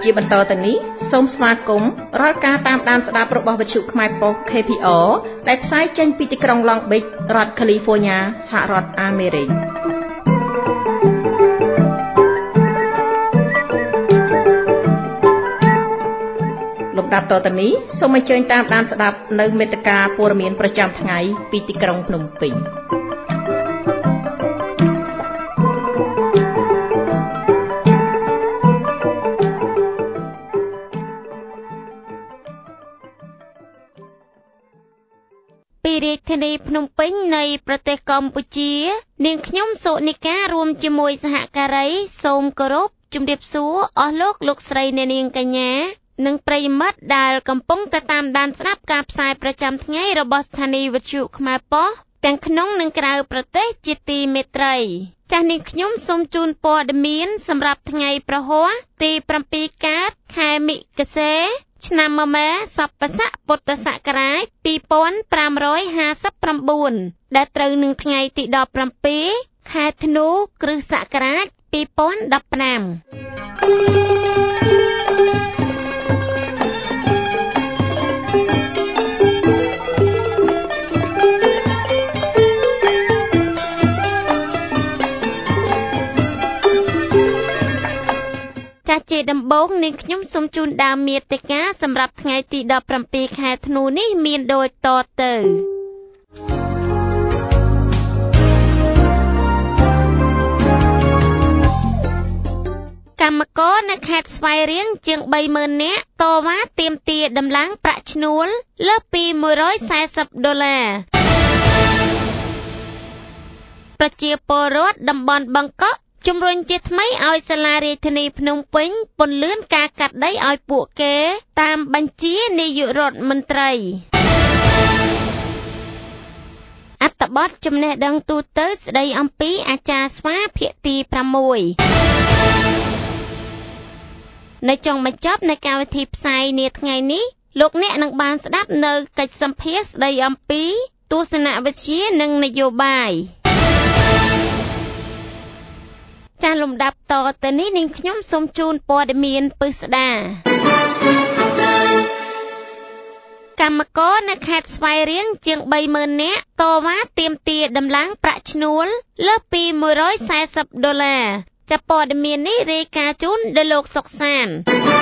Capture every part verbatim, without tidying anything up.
ជាបន្តទៅនេះសូមស្វាគមន៍រាល់ការតាមដានស្ដាប់របស់វិទ្យុខ្មែរប៉ុស្តិ៍ K P R ដែលផ្សាយចេញពីទីក្រុង Long Beach រដ្ឋ California សហរដ្ឋអាមេរិកលំដាប់តទៅនេះសូមអញ្ជើញតាមដានស្ដាប់នៅមេត្តាព័ត៌មានប្រចាំថ្ងៃពីទីក្រុងភ្នំពេញពីរាជធានីភ្នំពេញនៃប្រទេសកម្ពុជានាងខ្ញុំសុនិការួមជាមួយសហការីសូមគោរពជំរាបសួរអស់លោកលោកស្រីអ្នកនាងកញ្ញានិងប្រិយមិត្តដែលកំពុងតាមដានស្ដាប់ការផ្សាយប្រចាំថ្ងៃរបស់ស្ថានីយ៍វិទ្យុខ្មែរប៉ុស្តិ៍ទាំងក្នុងនិងក្រៅប្រទេសជាទីមេត្រីចាស់នាងខ្ញុំសូមជូនព័ត៌មានសម្រាប់ថ្ងៃប្រហ័សទីប្រាំពីរកើតខែមិគសេ ឆ្នាំមមែសប្បស័កពុទ្ធសករាជពីរពាន់ប្រាំរយហាសិបប្រាំ9ដែលត្រូវនឹងថ្ងៃទីដប់ប្រាំពីរខែធ្នូគ្រិស្តសករាជពីរពាន់ដប់ប្រាំចាជាដំបូងនាងខ្ញុំសូមជូនដើមមាតិកាសម្រាប់ថ្ងៃទីដប់ប្រាំពីរខែធ្នូនេះមានដូចតទៅកម្មករនៅខេត្តស្វាយរៀងជាង បីម៉ឺន នាក់តវ៉ាទាមទារដំឡើងប្រាក់ឈ្នួលលើសពីមួយរយសែសិបដុល្លារប្រជាពលរដ្ឋតំបន់បឹងកក់ជំរុញជាថ្មីឲ្យសាលារាជធានីភ្នំពេញពន្លឿនការកាត់ដីឲ្យពួកគេតាមបញ្ជានាយករដ្ឋមន្ត្រីអត្ថបទចំណេះដឹងទូទៅស្ដីអំពីអាចារ្យស្វាភាគទីប្រាំមួយនៅចុងបញ្ចប់នៃកម្មវិធីផ្សាយនាថ្ងៃនេះលោកអ្នកនឹងបានស្ដាប់នៅកិច្ចសម្ភាសន៍ស្ដីអំពីទស្សនវិជ្ជានិងនយោបាយចាលំដាប់តទៅនេះនាងខ្ញុំសូមជូនព័ត៌មានពិស្ដាកម្មករនៅខេត្តស្វាយរៀងជាង បីម៉ឺន នាក់តវ៉ាទាមទារដំឡើងប្រាក់ឈ្នួលលើសពីមួយរយសែសិបដុល្លារចាប់ព័ត៌មាននេះរាយការណ៍ជូនដោយលោកសុកសាន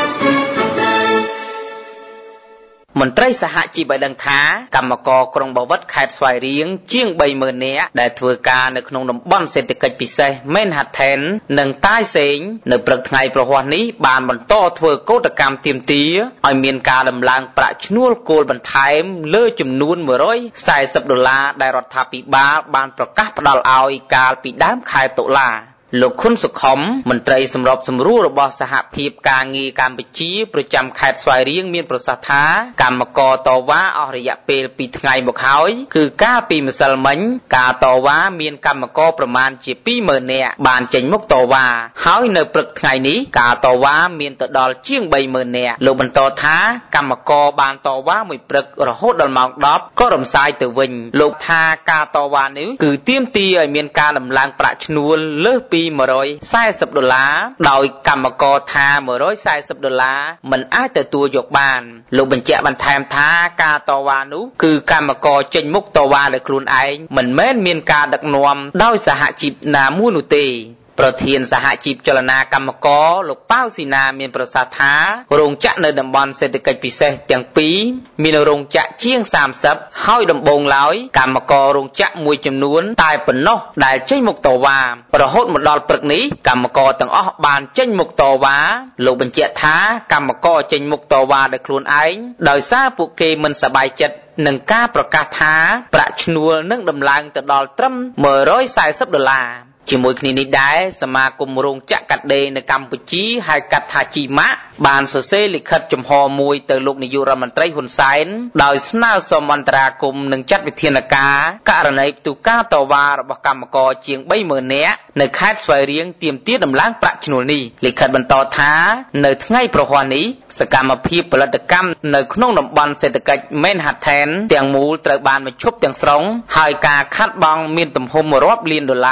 មន្ត្រីសហជីពបានដឹងថាកម្មករក្រុងបាវិតខេត្តស្វាយរៀងជាង បីម៉ឺន នាក់ដែលធ្វើការនៅក្នុងតំបន់សេដ្ឋកិច្ចពិសេស Manhattan និងតាយសេងនៅព្រឹកថ្ងៃប្រហ័សនេះបានបន្តធ្វើកោតកម្មទាមទារឲ្យមានការដំឡើងប្រាក់ឈ្នួលគោលបន្ថែមលើចំនួនមួយរយសែសិបដុល្លារដែលរដ្ឋាភិបាលបានប្រកាសផ្តល់ឲ្យកាលពីដើមខែតុលាលោកខុនសុខុមមន្ត្រីសម្របសម្រួលរបស់សហភាពការងារកម្ពុជាប្រចាំខេត្តស្វាយរៀងមានប្រសាសន៍ថាកម្មករតវ៉ាអស់រយៈពេលពីរថ្ងៃមកហើយគឺកាលពីម្សិលមិញការតវ៉ាមានកម្មករប្រមាណជាពីរម៉ឺននាក់បានចេញមុខតវ៉ាហើយនៅព្រឹកថ្ងៃនេះការតវ៉ាមានទៅដល់ជាង បីម៉ឺន នាក់លោកបន្តថាកម្មករបានតវ៉ាមួយព្រឹករហូតដល់ម៉ោងដប់ក៏រំសាយទៅវិញលោកថាការតវ៉ានេះគឺទាមទារឲ្យមានការដំឡើងប្រាក់ឈ្នួលលើសពីមួយរយសែសិបដុល្លារដោយកម្មករថាមួយរយសែសិបដុល្លារមិនអាចទទួលយកបានលោកបញ្ជាក់បន្ថែមថាការតវ៉ានោះគឺកម្មករចេញមុខតវ៉ាដោយខ្លួនឯងមិនមែនមានការដឹកនាំដោយសហជីពណាមួយនោះទេប្រធានសហជីពចលនាកម្មករលោកប៉ៅស៊ីណាមានប្រសាសន៍ថារោងចក្រនៅតំបន់សេដ្ឋកិច្ចពិសេសទាំងពីរមានរោងចក្រជាងសាមសិបហើយដំបូងឡើយកម្មកររោងចក្រមួយចំនួនតែប៉ុណ្ណោះដែលចេញមុខតវ៉ារហូតមកដល់ព្រឹកនេះកម្មករទាំងអស់បានចេញមុខតវ៉ាលោកបញ្ជាក់ថាកម្មករចេញមុខតវ៉ាដោយខ្លួនឯងដោយសារពួកគេមិនសប្បាយចិត្តនឹងការប្រកាសថាប្រាក់ឈ្នួលនឹងដំឡើងទៅដល់ត្រឹមមួយរយសែសិបដុល្លារជាមួយគ្នានេះដែរសមាគមរោងចក្រកាត់ដេរនៅកម្ពុជាហៅកាត់ថាជីម៉ាក់បានសរសេរលិខិតចំហមួយទៅលោកនាយករដ្ឋមន្ត្រីហ៊ុនសែនដោយស្នើសុំអន្តរាគមន៍និងចាត់វិធានការករណីផ្ទុះការតវ៉ារបស់កម្មករជាង បីម៉ឺន នាក់នៅខេត្តស្វាយរៀងទាមទារដំឡើងប្រាក់ឈ្នួលនេះលិខិតបន្តថានៅថ្ងៃប្រហ័សនេះសកម្មភាពផលិតកម្មនៅក្នុងតំបន់សេដ្ឋកិច្ច Manhattan ទាំងមូលត្រូវបានបញ្ឈប់ទាំងស្រុងហើយការខាត់បងមានទំហំរាប់លានដុល្លារ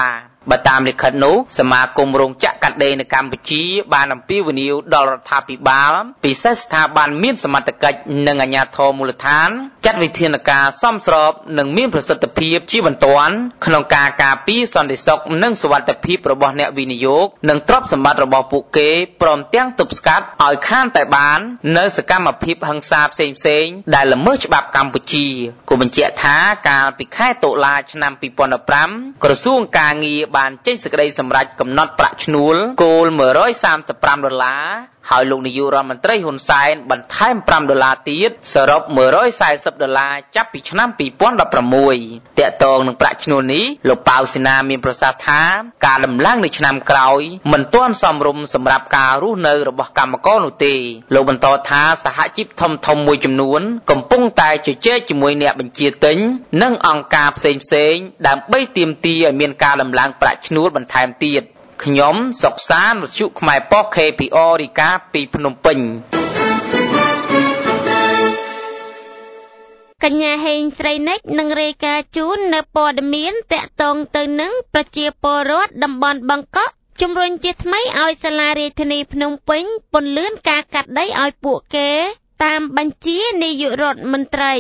បើតាមលិខិតនោះសមាគមរោងចក្រកាត់ដេរនៅកម្ពុជាបានអំពាវនាវដល់រដ្ឋាភិបាលពិសេសស្ថាប័នមានសមត្ថកិច្ចនិងអាជ្ញាធរមូលដ្ឋានចាត់វិធានការសមស្របនិងមានប្រសិទ្ធភាពជាបន្ទាន់ក្នុងការការពារសន្តិសុខនិងសុវត្ថិភាពរបស់អ្នកវិនិយោគនិងទ្រព្យសម្បត្តិរបស់ពួកគេព្រមទាំងទប់ស្កាត់ឲ្យខានតែបាននៅសកម្មភាពហិង្សាផ្សេងៗដែលល្មើសច្បាប់កម្ពុជាគូបញ្ជាក់ថាកាលពីខែតុលាឆ្នាំពីរពាន់ដប់ប្រាំក្រសួងការងារបានចេញសេចក្តីសម្រេចកំណត់ប្រាក់ឈ្នួលគោលមួយរយសាមសិបប្រាំដុល្លារហើយលោកនាយករដ្ឋមន្ត្រីហ៊ុនសែនបន្ថែមប្រាំដុល្លារទៀតសរុបមួយរយសែសិបដុល្លារចាប់ពីឆ្នាំពីរពាន់ដប់ប្រាំមួយតាក់ទងនឹងប្រាក់ឈ្នួលនេះលោកប៉ៅសេនាមានប្រសាសន៍ថាការដំឡើងនៅឆ្នាំក្រោយមិនទាន់សមរម្យសម្រាប់ការរស់នៅរបស់កម្មករនោះទេលោកបន្តថាសហជីពធំធំមួយចំនួនកំពុងតែជជែកជាមួយអ្នកបញ្ជាទិញនិងអង្គការផ្សេងៗដើម្បីទាមទារឲ្យមានការដំឡើងប្រាក់ឈ្នួលបន្ថែមទៀតខ្ញុំសុកសានវិទ្យុខ្មែរប៉ុស្តិ៍ ខេ พี អារ រីកាពីភ្នំពេញកញ្ញាហេងស្រីនិចនឹងរាយការណ៍ជូននៅព័ត៌មានតាក់ទងទៅនឹងប្រជាពលរដ្ឋតំបន់បឹងកក់ជំរុញជាថ្មីឲ្យសាលារាជធានីភ្នំពេញពន្លឿនការកាត់ដីឲ្យពួកគេតាមបញ្ជានាយករដ្ឋមន្ត្រី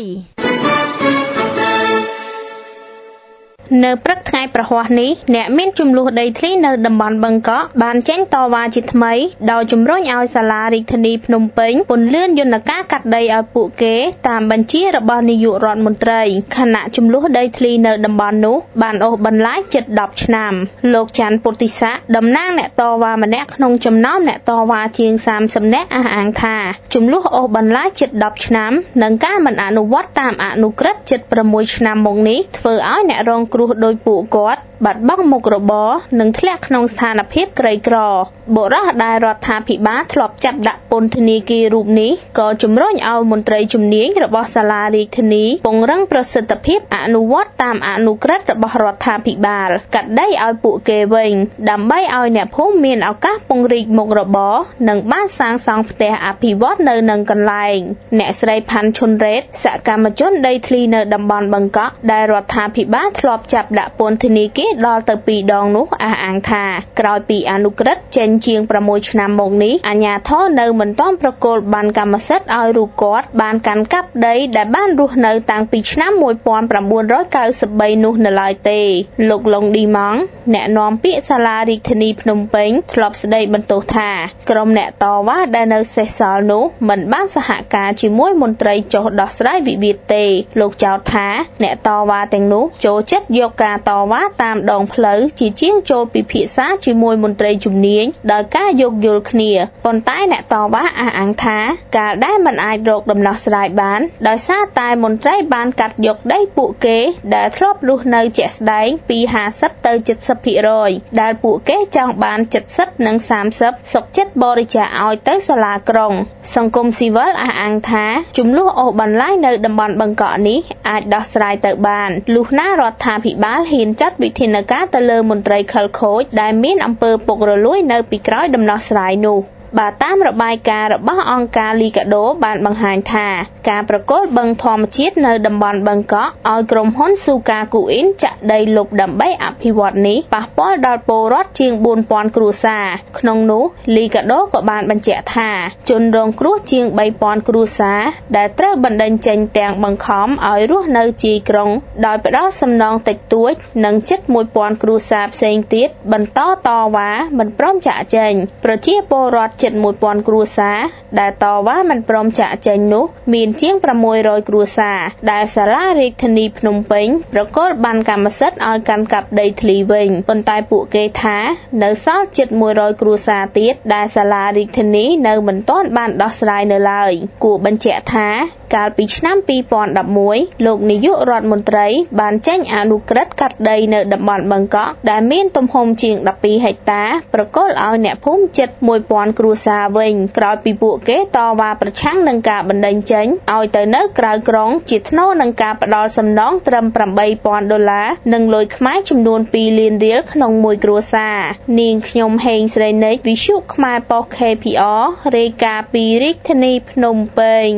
នៅព្រឹកថ្ងៃប្រហ័សនេះអ្នកមានចំនួនដីធ្លីនៅតំបន់បឹងកក់បានចេញតវ៉ាជាថ្មីដោយជំរុញឲ្យសាលារាជធានីភ្នំពេញពន្លឿនយន្តការកាត់ដីឲ្យពួកគេតាមបញ្ជារបស់នាយករដ្ឋមន្ត្រីខណៈចំនួនដីធ្លីនៅតំបន់នោះបានអូសបន្លាយជិតដប់ឆ្នាំលោកច័ន្ទពុទ្ធិស័កតំណាងអ្នកតវ៉ាម្នាក់ក្នុងចំណោមអ្នកតវ៉ាជាងសាមសិបនាក់អះអាងថាចំនួនអូសបន្លាយជិតដប់ឆ្នាំនិងការមិនអនុវត្តតាមអនុក្រឹត្យជិតប្រាំមួយឆ្នាំមកនេះធ្វើឲ្យអ្នករងគ្រោះដោយពួកគាត់បាត់បង់មុខរបរនិងធ្លាក់ក្នុងស្ថានភាពក្រីក្របុរសដែលរដ្ឋាភិបាលធ្លាប់ចាប់ដាក់ពន្ធនាគាររូបនេះក៏ជំរុញឲ្យមន្ត្រីជំនាញរបស់សាលារាជធានីពង្រឹងប្រសិទ្ធភាពអនុវត្តតាមអនុក្រឹត្យរបស់រដ្ឋាភិបាលកាត់ដីឲ្យពួកគេវិញដើម្បីឲ្យអ្នកភូមិមានឱកាសពង្រីកមុខរបរនិងបានសាងសង់ផ្ទះអភិវឌ្ឍនៅនឹងកន្លែងអ្នកស្រីផាន់ឈុនរ៉េតសកម្មជនដីធ្លីនៅតំបន់បឹងកក់ដែលរដ្ឋាភិបាលធ្លាប់ចាប់ដាក់ពន្ធនាគារដល់ទៅពីរដងនោះអះអាងថាក្រោយពីអនុក្រឹត្យចេញជាងប្រាំមួយឆ្នាំមកនេះអាជ្ញាធរនៅមិនទាន់ប្រគល់បានកម្មសិទ្ធិឲ្យរូបគាត់បានកាន់កាប់ដីដែលបានរស់នៅតាំងពីឆ្នាំមួយពាន់ប្រាំបួនរយកៅសិបបីនោះនៅឡើយទេលោកឡុងឌីម៉ង់អ្នកនាំពាក្យសាលារាជធានីភ្នំពេញធ្លាប់ស្ដីបន្ទោសថាក្រុមអ្នកតវ៉ាដែលនៅសេសសល់នោះមិនបានសហការជាមួយមន្ត្រីចុះដោះស្រាយវិវាទទេលោកចោទថាអ្នកតវ៉ាទាំងនោះចូលចិត្តយកការតវ៉ាតាមដងផ្លូវជាជាងចូលពិភាក្សាជាមួយមន្ត្រីជំនាញដោយការយោគយល់គ្នាប៉ុន្តែអ្នកតវ៉ាអះអាងថាការដែលមិនអាចរកដំណោះស្រាយបានដោយសារតែមន្ត្រីបានកាត់យកដីពួកគេដែលធ្លាប់រស់នៅជាក់ស្ដែងពីห้าសិបទៅเจ็ดสิบភាគរយដែលពួកគេចង់បានเจ็ดสิบនិងសាមសិបសុខចិត្តបរិច្ចាគឲ្យទៅសាលាក្រុងសង្គមស៊ីវិលអះអាងថាចំនួនអូសបន្លាយនៅតំបន់បឹងកក់នេះអាចដោះស្រាយទៅបានលុះណារដ្ឋាភិបាលហ៊ានចាត់វិធានការទៅលើមន្ត្រីខិលខូចដែលមានអំពើពុករលួយនៅពីក្រោយដំណោះស្រាយនោះបើតាមរបាយការណ៍របស់អង្គការលីកាដូបានបង្ហាញថាការប្រគល់បឹងធម្មជាតិនៅតំបន់បឹងកក់ឲ្យក្រុមហ៊ុនស៊ូកាគូអ៊ីនចាក់ដីលុបដើម្បីអភិវឌ្ឍនេះប៉ះពាល់ដល់ពលរដ្ឋជាងបួនពាន់គ្រួសារក្នុងនោះលីកាដូក៏បានបញ្ជាក់ថាជនរងគ្រោះជាងបីពាន់គ្រួសារដែលត្រូវបណ្តេញចេញទាំងបង្ខំឲ្យរស់នៅជាយក្រុងដោយផ្ដល់សំណងតិចតួចនិងជិតមួយពាន់គ្រួសារផ្សេងទៀតបន្តតវ៉ាមិនព្រមចាកចេញប្រជាពលរដ្ឋជិតមួយពាន់គ្រួសារដែលតវ៉ាមិនព្រមចាកចេញនោះមានជាងប្រាំមួយរយគ្រួសារដែលសាលារាជធានីភ្នំពេញប្រគល់បានកម្មសិទ្ធិឲ្យកាន់កាប់ដីធ្លីវិញប៉ុន្តែពួកគេថានៅសល់ជិតមួយរយគ្រួសារទៀតដែលសាលារាជធានីនៅមិនទាន់បានដោះស្រាយនៅឡើយគួរបញ្ជាក់ថាកាលពីឆ្នាំពីរពាន់ដប់មួយលោកនាយករដ្ឋមន្ត្រីបានចេញអនុក្រឹត្យកាត់ដីនៅតំបន់បឹងកក់ដែលមានទំហំជាងដប់ពីរហិកតាប្រគល់ឲ្យអ្នកភូមិជិតមួយពាន់គ្រួសារវិញក្រោយពីពួកគេតវ៉ាប្រឆាំងនឹងការបណ្តេញចេញឲ្យទៅនៅក្រៅក្រុងជាថ្នូរនឹងការផ្ដល់សំណងត្រឹមប្រាំបីពាន់ដុល្លារនិងលុយខ្មែរចំនួនពីរលានរៀលក្នុងមួយគ្រួសារនាងខ្ញុំហេងស្រីនិចវិទ្យុខ្មែរប៉ុស្តិ៍ ខេ พี អារ រាយការណ៍ពីរាជធានីភ្នំពេញ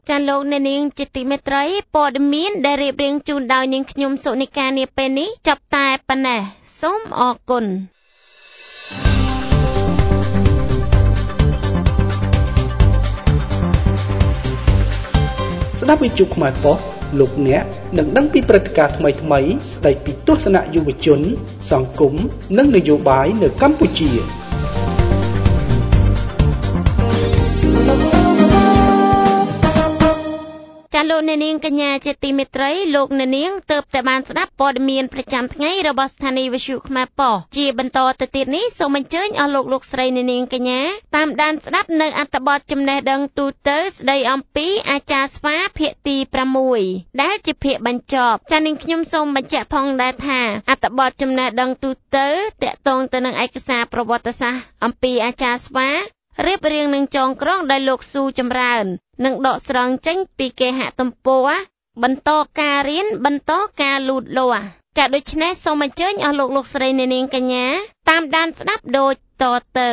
ចាលោកអ្នកនាងជាទីមេត្រីព័ត៌មានដែលរៀបរៀងជូនដោយនាងខ្ញុំសុនិកានាពេលនេះចាប់តែប៉ុណ្ណេះសូមអរគុណស្ដាប់វិទ្យុខ្មែរប៉ុស្តិ៍លោកអ្នកនឹងដឹងពីព្រឹត្តិការណ៍ថ្មីៗស្ដីពីទស្សនៈយុវជនសង្គមនិងនយោបាយនៅកម្ពុជាចាលោកអ្នកនាងកញ្ញាជាទីមេត្រីលោកអ្នកនាងទើបតែបានស្ដាប់ព័ត៌មានប្រចាំថ្ងៃរបស់ស្ថានីយ៍វិទ្យុខ្មែរប៉ុស្តិ៍ជាបន្តទៅទៀតនេះសូមអញ្ជើញអស់លោកលោកស្រីអ្នកនាងកញ្ញាតាមដានស្ដាប់នៅអត្ថបទចំណេះដឹងទូទៅស្ដីអំពីអាចារ្យស្វាភាគទីប្រាំមួយដែលជាភាគបញ្ចប់ចានាងខ្ញុំសូមបញ្ជាក់ផងដែរថាអត្ថបទចំណេះដឹងទូទៅតាក់ទងទៅនឹងឯកសារប្រវត្តិសាស្ត្រអំពីអាចារ្យស្វារៀបរៀងនឹងចងក្រងដោយលោកស៊ូចម្រើននិងដកស្រង់ចេញពីគេហទំព័របន្តការរៀនបន្តការលូតលាស់ចាដូច្នេះសូមអញ្ជើញអស់លោកលោកស្រីអ្នកនាងកញ្ញាតាមដានស្ដាប់ដូចតទៅ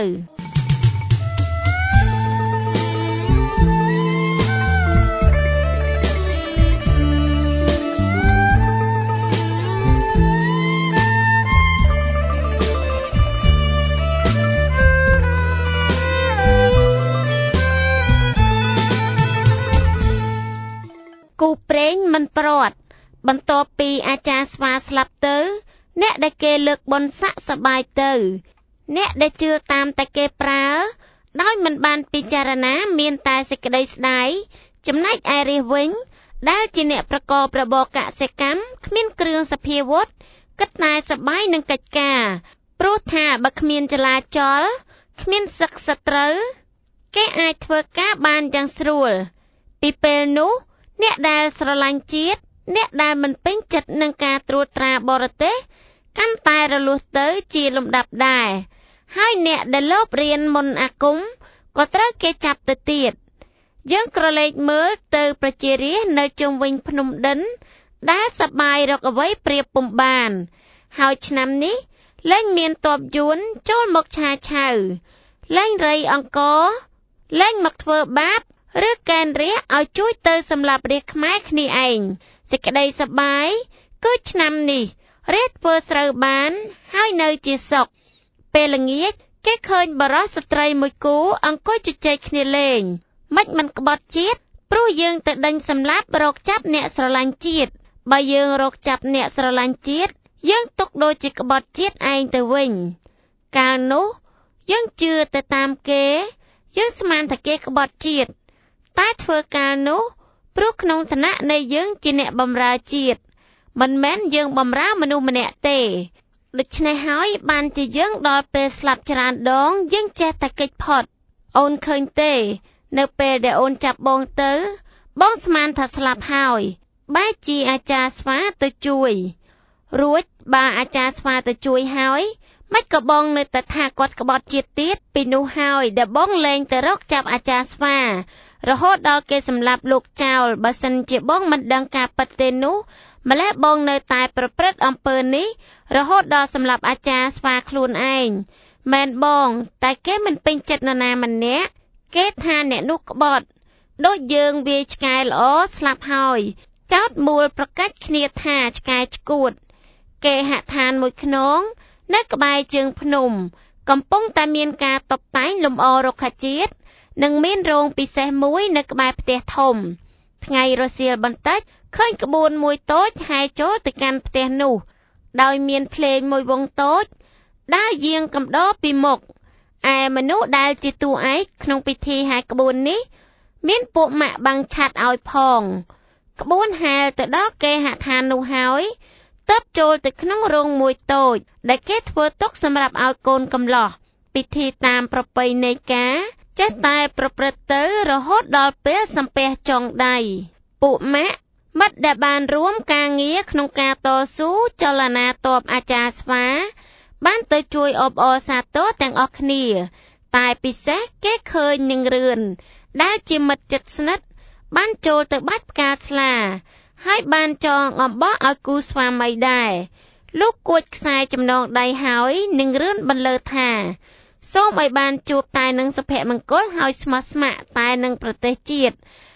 គូព្រេងមិនប្រត់បន្ទាប់ពីអាចារ្យស្វាស្លាប់ទៅអ្នកដែលគេលើកបុណ្យស័ក្តិសប្បាយទៅអ្នកដែលជឿតាមតែគេប្រើដោយមិនបានពិចារណាមានតែសេចក្តីស្ដាយចំណែកឯរាជវិញដែលជាអ្នកប្រកបរបរកសិកម្មគ្មានគ្រឿងសព្វាវុធគិតតែសប្បាយនឹងកិច្ចការព្រោះថាបើគ្មានចលាចលគ្មានសឹកសត្រូវគេអាចធ្វើការបានយ៉ាងស្រួលពីពេលនោះអ្នកដែលស្រឡាញ់ជាតិអ្នកដែលមិនពេញចិត្តនឹងការត្រួតត្រាបរទេសកាន់តែរលួសទៅជាលំដាប់ដែរហើយអ្នកដែលលបរៀនមន្តអាគមក៏ត្រូវគេចាប់ទៅទៀតយើងក្រឡេកមើលទៅប្រជារាស្ត្រនៅជុំវិញភ្នំដិនដែលសប្បាយរកអ្វីប្រៀបពុំបានហើយឆ្នាំនេះលែងមានទ័ពយួនចូលមកឆាឆៅលែងរៃអង្គរលែងមកធ្វើបាបឬកែនរាជឲ្យជួយទៅសម្លាប់រាជខ្មែរគ្នាឯងសេចក្តីសប្បាយគឺឆ្នាំនេះរាជធ្វើស្រូវបានហើយនៅជាសុខពេលល្ងាចគេឃើញបរិសុទ្ធស្ត្រីមួយគូអង្គុយជជែកគ្នាលេងមិនមិនក្បត់ជាតិព្រោះយើងទៅដេញសម្លាប់រកចាប់អ្នកស្រឡាញ់ជាតិបើយើងរកចាប់អ្នកស្រឡាញ់ជាតិយើងទុកដូចជាក្បត់ជាតិឯងទៅវិញកាលនោះយើងជឿទៅតាមគេយើងស្មានថាគេក្បត់ជាតិតែធ្វើការនោះព្រោះក្នុងឋានៈនៃយើងជាអ្នកបម្រើជាតិមិនមែនយើងបម្រើមនុស្សម្នាក់ទេដូច្នេះហើយបានជាយើងដល់ពេលស្លាប់ច្រើនដងយើងចេះតែគេចផុតអូនឃើញទេនៅពេលដែលអូនចាប់បងទៅបងស្មានថាស្លាប់ហើយបែរជាអាចារ្យស្វាទៅជួយរួចបើអាចារ្យស្វាទៅជួយហើយមិនក៏បងនៅតែថាគាត់ក្បត់ជាតិទៀតពីនោះហើយដែលបងលែងទៅរកចាប់អាចារ្យស្វារហូតដល់គេសម្លាប់លោកចោលបើសិនជាបងមិនដឹងការពិតទេនោះម្ល៉េះបងនៅតែប្រព្រឹត្តអំពើនេះរហូតដល់សម្លាប់អាចារ្យស្វាខ្លួនឯងមែនបងតែគេមិនពេញចិត្តនរណាម្នាក់គេថាអ្នកនោះក្បត់ដូចយើងវាយឆ្កែល្អស្លាប់ហើយចោតមូលប្រកាច់គ្នាថាឆ្កែឆ្កួតគេហដ្ឋានមួយខ្នងនៅក្បែរជើងភ្នំកំពុងតែមានការតុបតែងលម្អរុក្ខជាតិនិងមានរោងពិសេសមួយនៅក្បែរផ្ទះធំថ្ងៃរសៀលបន្តិចឃើញក្បួនមួយតូចហែចូលទៅកាន់ផ្ទះនោះដោយមានភ្លេងមួយវង់តូចដើរយាងកំដរពីមុខឯមនុស្សដែលជាតួឯកក្នុងពិធីហែក្បួននេះមានពួកម៉ាក់បាំងឆាត់ឲ្យផងក្បួនហែទៅដល់គេហដ្ឋាននោះហើយទើបចូលទៅក្នុងរោងមួយតូចដែលគេធ្វើទុកសម្រាប់ឲ្យកូនកំលោះពិធីតាមប្រពៃណីការចេះតែប្រព្រឹត្តទៅរហូតដល់ពេលសំពះចុងដៃពួកម៉ាក់មិត្តដែលបានរួមការងារក្នុងការតស៊ូចលនាតបអាចារ្យស្វាបានទៅជួយអបអរសាទរទាំងអស់គ្នាតែពិសេសគេឃើញនឹងរឿនដែលជាមិត្តជិតស្និទ្ធបានចូលទៅបាច់ផ្កាស្លាហើយបានចងអំបោះឲ្យគូស្វាមីដែរលោកគួចខ្សែចំណងដៃហើយនឹងរឿនបន្លឺថាសូមឲ្យបានជួបតែនឹងសុភមង្គលហើយស្មោះស្ម័គ្រតែនឹងប្រទេសជាតិ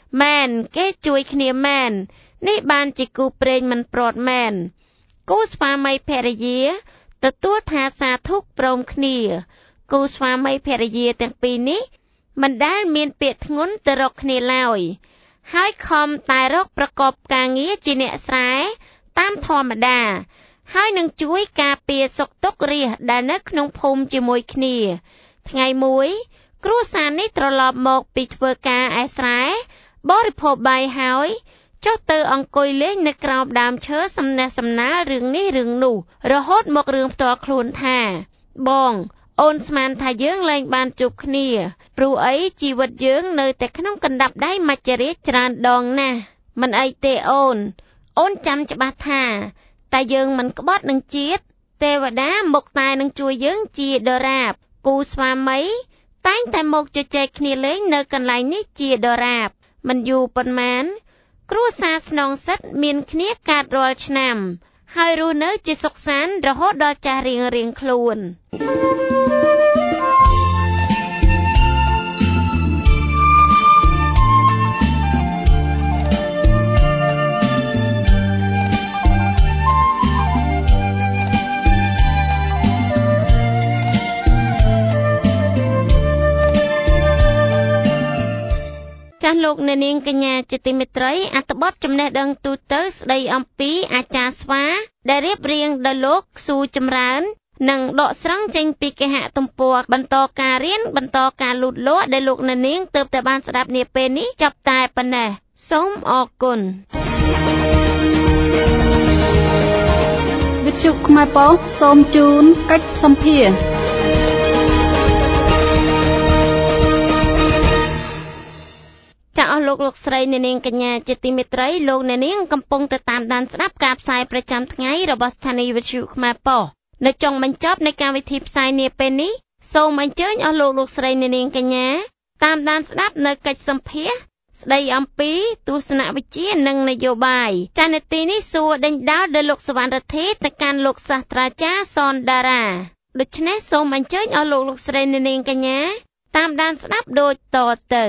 មែនគេជួយគ្នាមែននេះបានជាគូព្រេងមិនប្រត់មែនគូស្វាមីភរិយាទទួលថាសាធុព្រមគ្នាគូស្វាមីភរិយាទាំងពីរនេះមិនដែលមានពាក្យធ្ងន់ទៅរកគ្នាឡើយហើយខំតែរកប្រកបការងារជាអ្នកស្រែតាមធម្មតាហើយនឹងជួយការពារសុខទុក្ខរាស្ត្រដែលនៅក្នុងភូមិជាមួយគ្នាថ្ងៃមួយគ្រួសារនេះត្រឡប់មកពីធ្វើការឯស្រែបរិភោគបាយហើយចុះទៅអង្គុយលេងនៅក្រោមដើមឈើសំណេះសំណាលរឿងនេះរឿងនោះរហូតមករឿងផ្ទាល់ខ្លួនថាបងអូនស្មានថាយើងលែងបានជួបគ្នាព្រោះអីជីវិតយើងនៅតែក្នុងកណ្ដាប់ដៃមច្ចរាជច្រើនដងណាស់មិនអីទេអូនអូនចាំច្បាស់ថាតែយើងមិនក្បត់នឹងជាតិទេវតាមកតែនឹងជួយយើងជាដរាបគូស្វាមីតែងតែមកជជែកគ្នាលេងនៅកន្លែងនេះជាដរាបមិនយូរប៉ុន្មានគ្រួសារស្នងសិទ្ធមានគ្នាកើតរាល់ឆ្នាំហើយរស់នៅជាសុខសាន្តរហូតដល់ចាស់រៀងរៀងខ្លួនចាស់លោកអ្នកនាងកញ្ញាជាទីមេត្រីអត្ថបទចំណេះដឹងទូទៅស្ដីអំពីអាចារ្យស្វាដែលរៀបរៀងដោយលោកស៊ូចម្រើននិងដកស្រង់ចេញពីគេហទំព័របន្តការរៀនបន្តការលូតលាស់ដែលលោកអ្នកនាងទើបតែបានស្ដាប់នាពេលនេះចាប់តែប៉ុណ្ណេះសូមអរគុណវិទ្យុខ្មែរប៉ុស្តិ៍សូមជូនកិច្ចសម្ភារចាអស់លោកលោកស្រីអ្នកនាងកញ្ញាជាទីមេត្រីលោកអ្នកនាងកំពុងទៅតាមដានស្ដាប់ការផ្សាយប្រចាំថ្ងៃរបស់ស្ថានីយ៍វិទ្យុខ្មែរប៉ុស្តិ៍នៅចុងបញ្ចប់នៃកម្មវិធីផ្សាយនាពេលនេះសូមអញ្ជើញអស់លោកលោកស្រីអ្នកនាងកញ្ញាតាមដានស្ដាប់នៅកិច្ចសម្ភារស្ដីអំពីទស្សនវិជ្ជានិងនយោបាយចានាទីនេះសួរដេញដោលដោយលោកសវណ្ណរដ្ឋាទៅកាន់លោកសាស្ត្រាចារ្យសនដារាដូច្នេះសូមអញ្ជើញអស់លោកលោកស្រីអ្នកនាងកញ្ញាតាមដានស្ដាប់ដូចតទៅ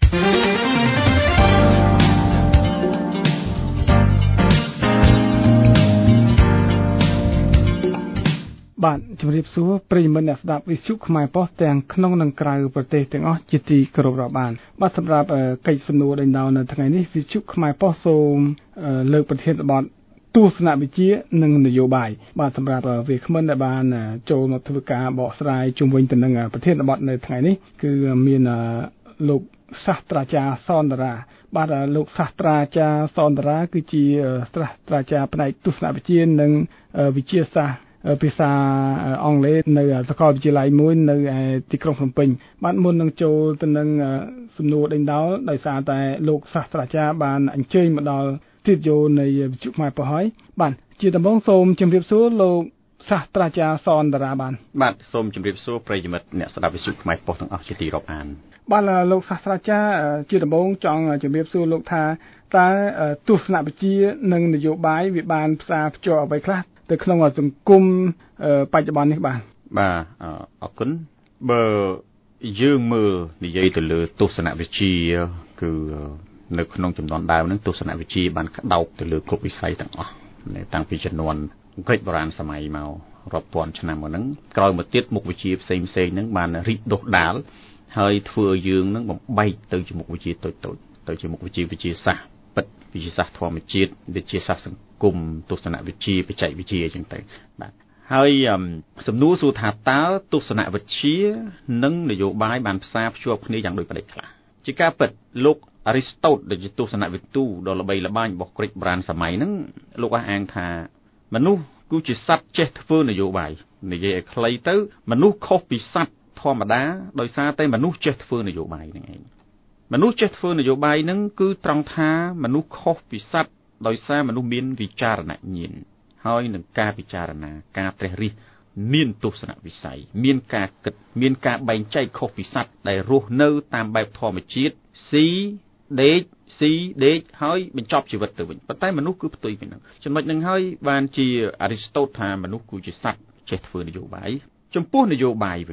បាទជំរាបសួរប្រិយមិត្តអ្នកស្ដាប់វិទ្យុខ្មែរប៉ុស្តិ៍ទាំងក្នុងនិងក្រៅប្រទេសទាំងអស់ជាទីគោរពរាប់អានបាទសម្រាប់កិច្ចសំណួរដេញដោលនៅថ្ងៃនេះវិទ្យុខ្មែរប៉ុស្តិ៍សូមលើកប្រធានបទទស្សនវិជ្ជានិងនយោបាយបាទសម្រាប់វាគ្មិនដែលបានចូលមកធ្វើការបកស្រាយជុំវិញទៅនឹងប្រធានបទនៅថ្ងៃនេះគឺមានលោកសាស្ត្រាចារ្យសនដារាបាទលោកសាស្ត្រាចារ្យសនដារាគឺជាសាស្ត្រាចារ្យផ្នែកទស្សនវិជ្ជានិងវិទ្យាសាស្ត្រភាសាអង់គ្លេសនៅសាកលវិទ្យាល័យមួយនៅឯទីក្រុងភ្នំពេញបាទមុននឹងចូលទៅនឹងសំណួរដេញដោលដោយសារតែលោកសាស្ត្រាចារ្យបានអញ្ជើញមកដល់ស្ទូឌីយោនៃវិទ្យុខ្មែរប៉ុស្តិ៍ហើយបាទជាដំបូងសូមជម្រាបសួរលោកសាស្ត្រាចារ្យសនដារាបានបាទសូមជម្រាបសួរប្រិយមិត្តអ្នកស្ដាប់វិទ្យុខ្មែរប៉ុស្តិ៍ទាំងអស់ជាទីរាប់អានបាទលោកសាស្ត្រាចារ្យជាដំបូងចង់ជម្រាបសួរលោកថាតើទស្សនវិជ្ជានិងនយោបាយវាបានផ្សារភ្ជាប់អ្វីខ្លះទៅក្នុងសង្គមបច្ចុប្បន្ននេះបាទបាទអរគុណបើយើងមើលនិយាយទៅលើទស្សនវិជ្ជាគឺនៅក្នុងចំនួនដើមហ្នឹងទស្សនវិជ្ជាបានក្តោបទៅលើគ្រប់វិស័យទាំងអស់តាំងពីជំនាន់អង្ក្រិចបុរាណសម័យមករាប់ពាន់ឆ្នាំមកហ្នឹងក្រោយមកទៀតមុខវិជ្ជាផ្សេងផ្សេងហ្នឹងបានរីកដុះដាលហើយធ្វើឲ្យយើងហ្នឹងបំបែកទៅជាមុខវិជ្ជាតូចតូចទៅជាមុខវិជ្ជាវិទ្យាសាស្ត្រពិតវិទ្យាសាស្ត្រធម្មជាតិវិទ្យាសាស្ត្រសង្គមទស្សនវិជ្ជាបច្ចេកវិទ្យាអញ្ចឹងទៅបាទហើយសំណួរសួរថាតើទស្សនវិជ្ជានិងនយោបាយបានផ្សារភ្ជាប់គ្នាយ៉ាងដូចម្តេចខ្លះជាការពិតលោកអារីស្តូតដែលជាទស្សនវិទូដ៏ល្បីល្បាញរបស់ក្រិកបុរាណសម័យហ្នឹងលោកអះអាងថាមនុស្សគឺជាសត្វចេះធ្វើនយោបាយនិយាយឲ្យខ្លីទៅមនុស្សខុសពីសត្វធម្មតាដោយសារតែមនុស្សចេះធ្វើនយោបាយហ្នឹងឯងមនុស្សចេះធ្វើនយោបាយហ្នឹងគឺត្រង់ថាមនុស្សខុសពីសត្វដោយសារមនុស្សមានវិចារណញ្ញាណហើយនឹងការពិចារណាការត្រិះរិះមានទស្សនវិស័យមានការគិតមានការបែងចែកខុសពីសត្វដែលរស់នៅតាមបែបធម្មជាតិស៊ីដេកស៊ីដេកហើយបញ្ចប់ជីវិតទៅវិញប៉ុន្តែមនុស្សគឺផ្ទុយពីហ្នឹងចំណុចហ្នឹងហើយបានជាអារីស្តូតថាមនុស្សគឺជាសត្វចេះធ្វើនយោបាយចំពោះនយោបាយវិញ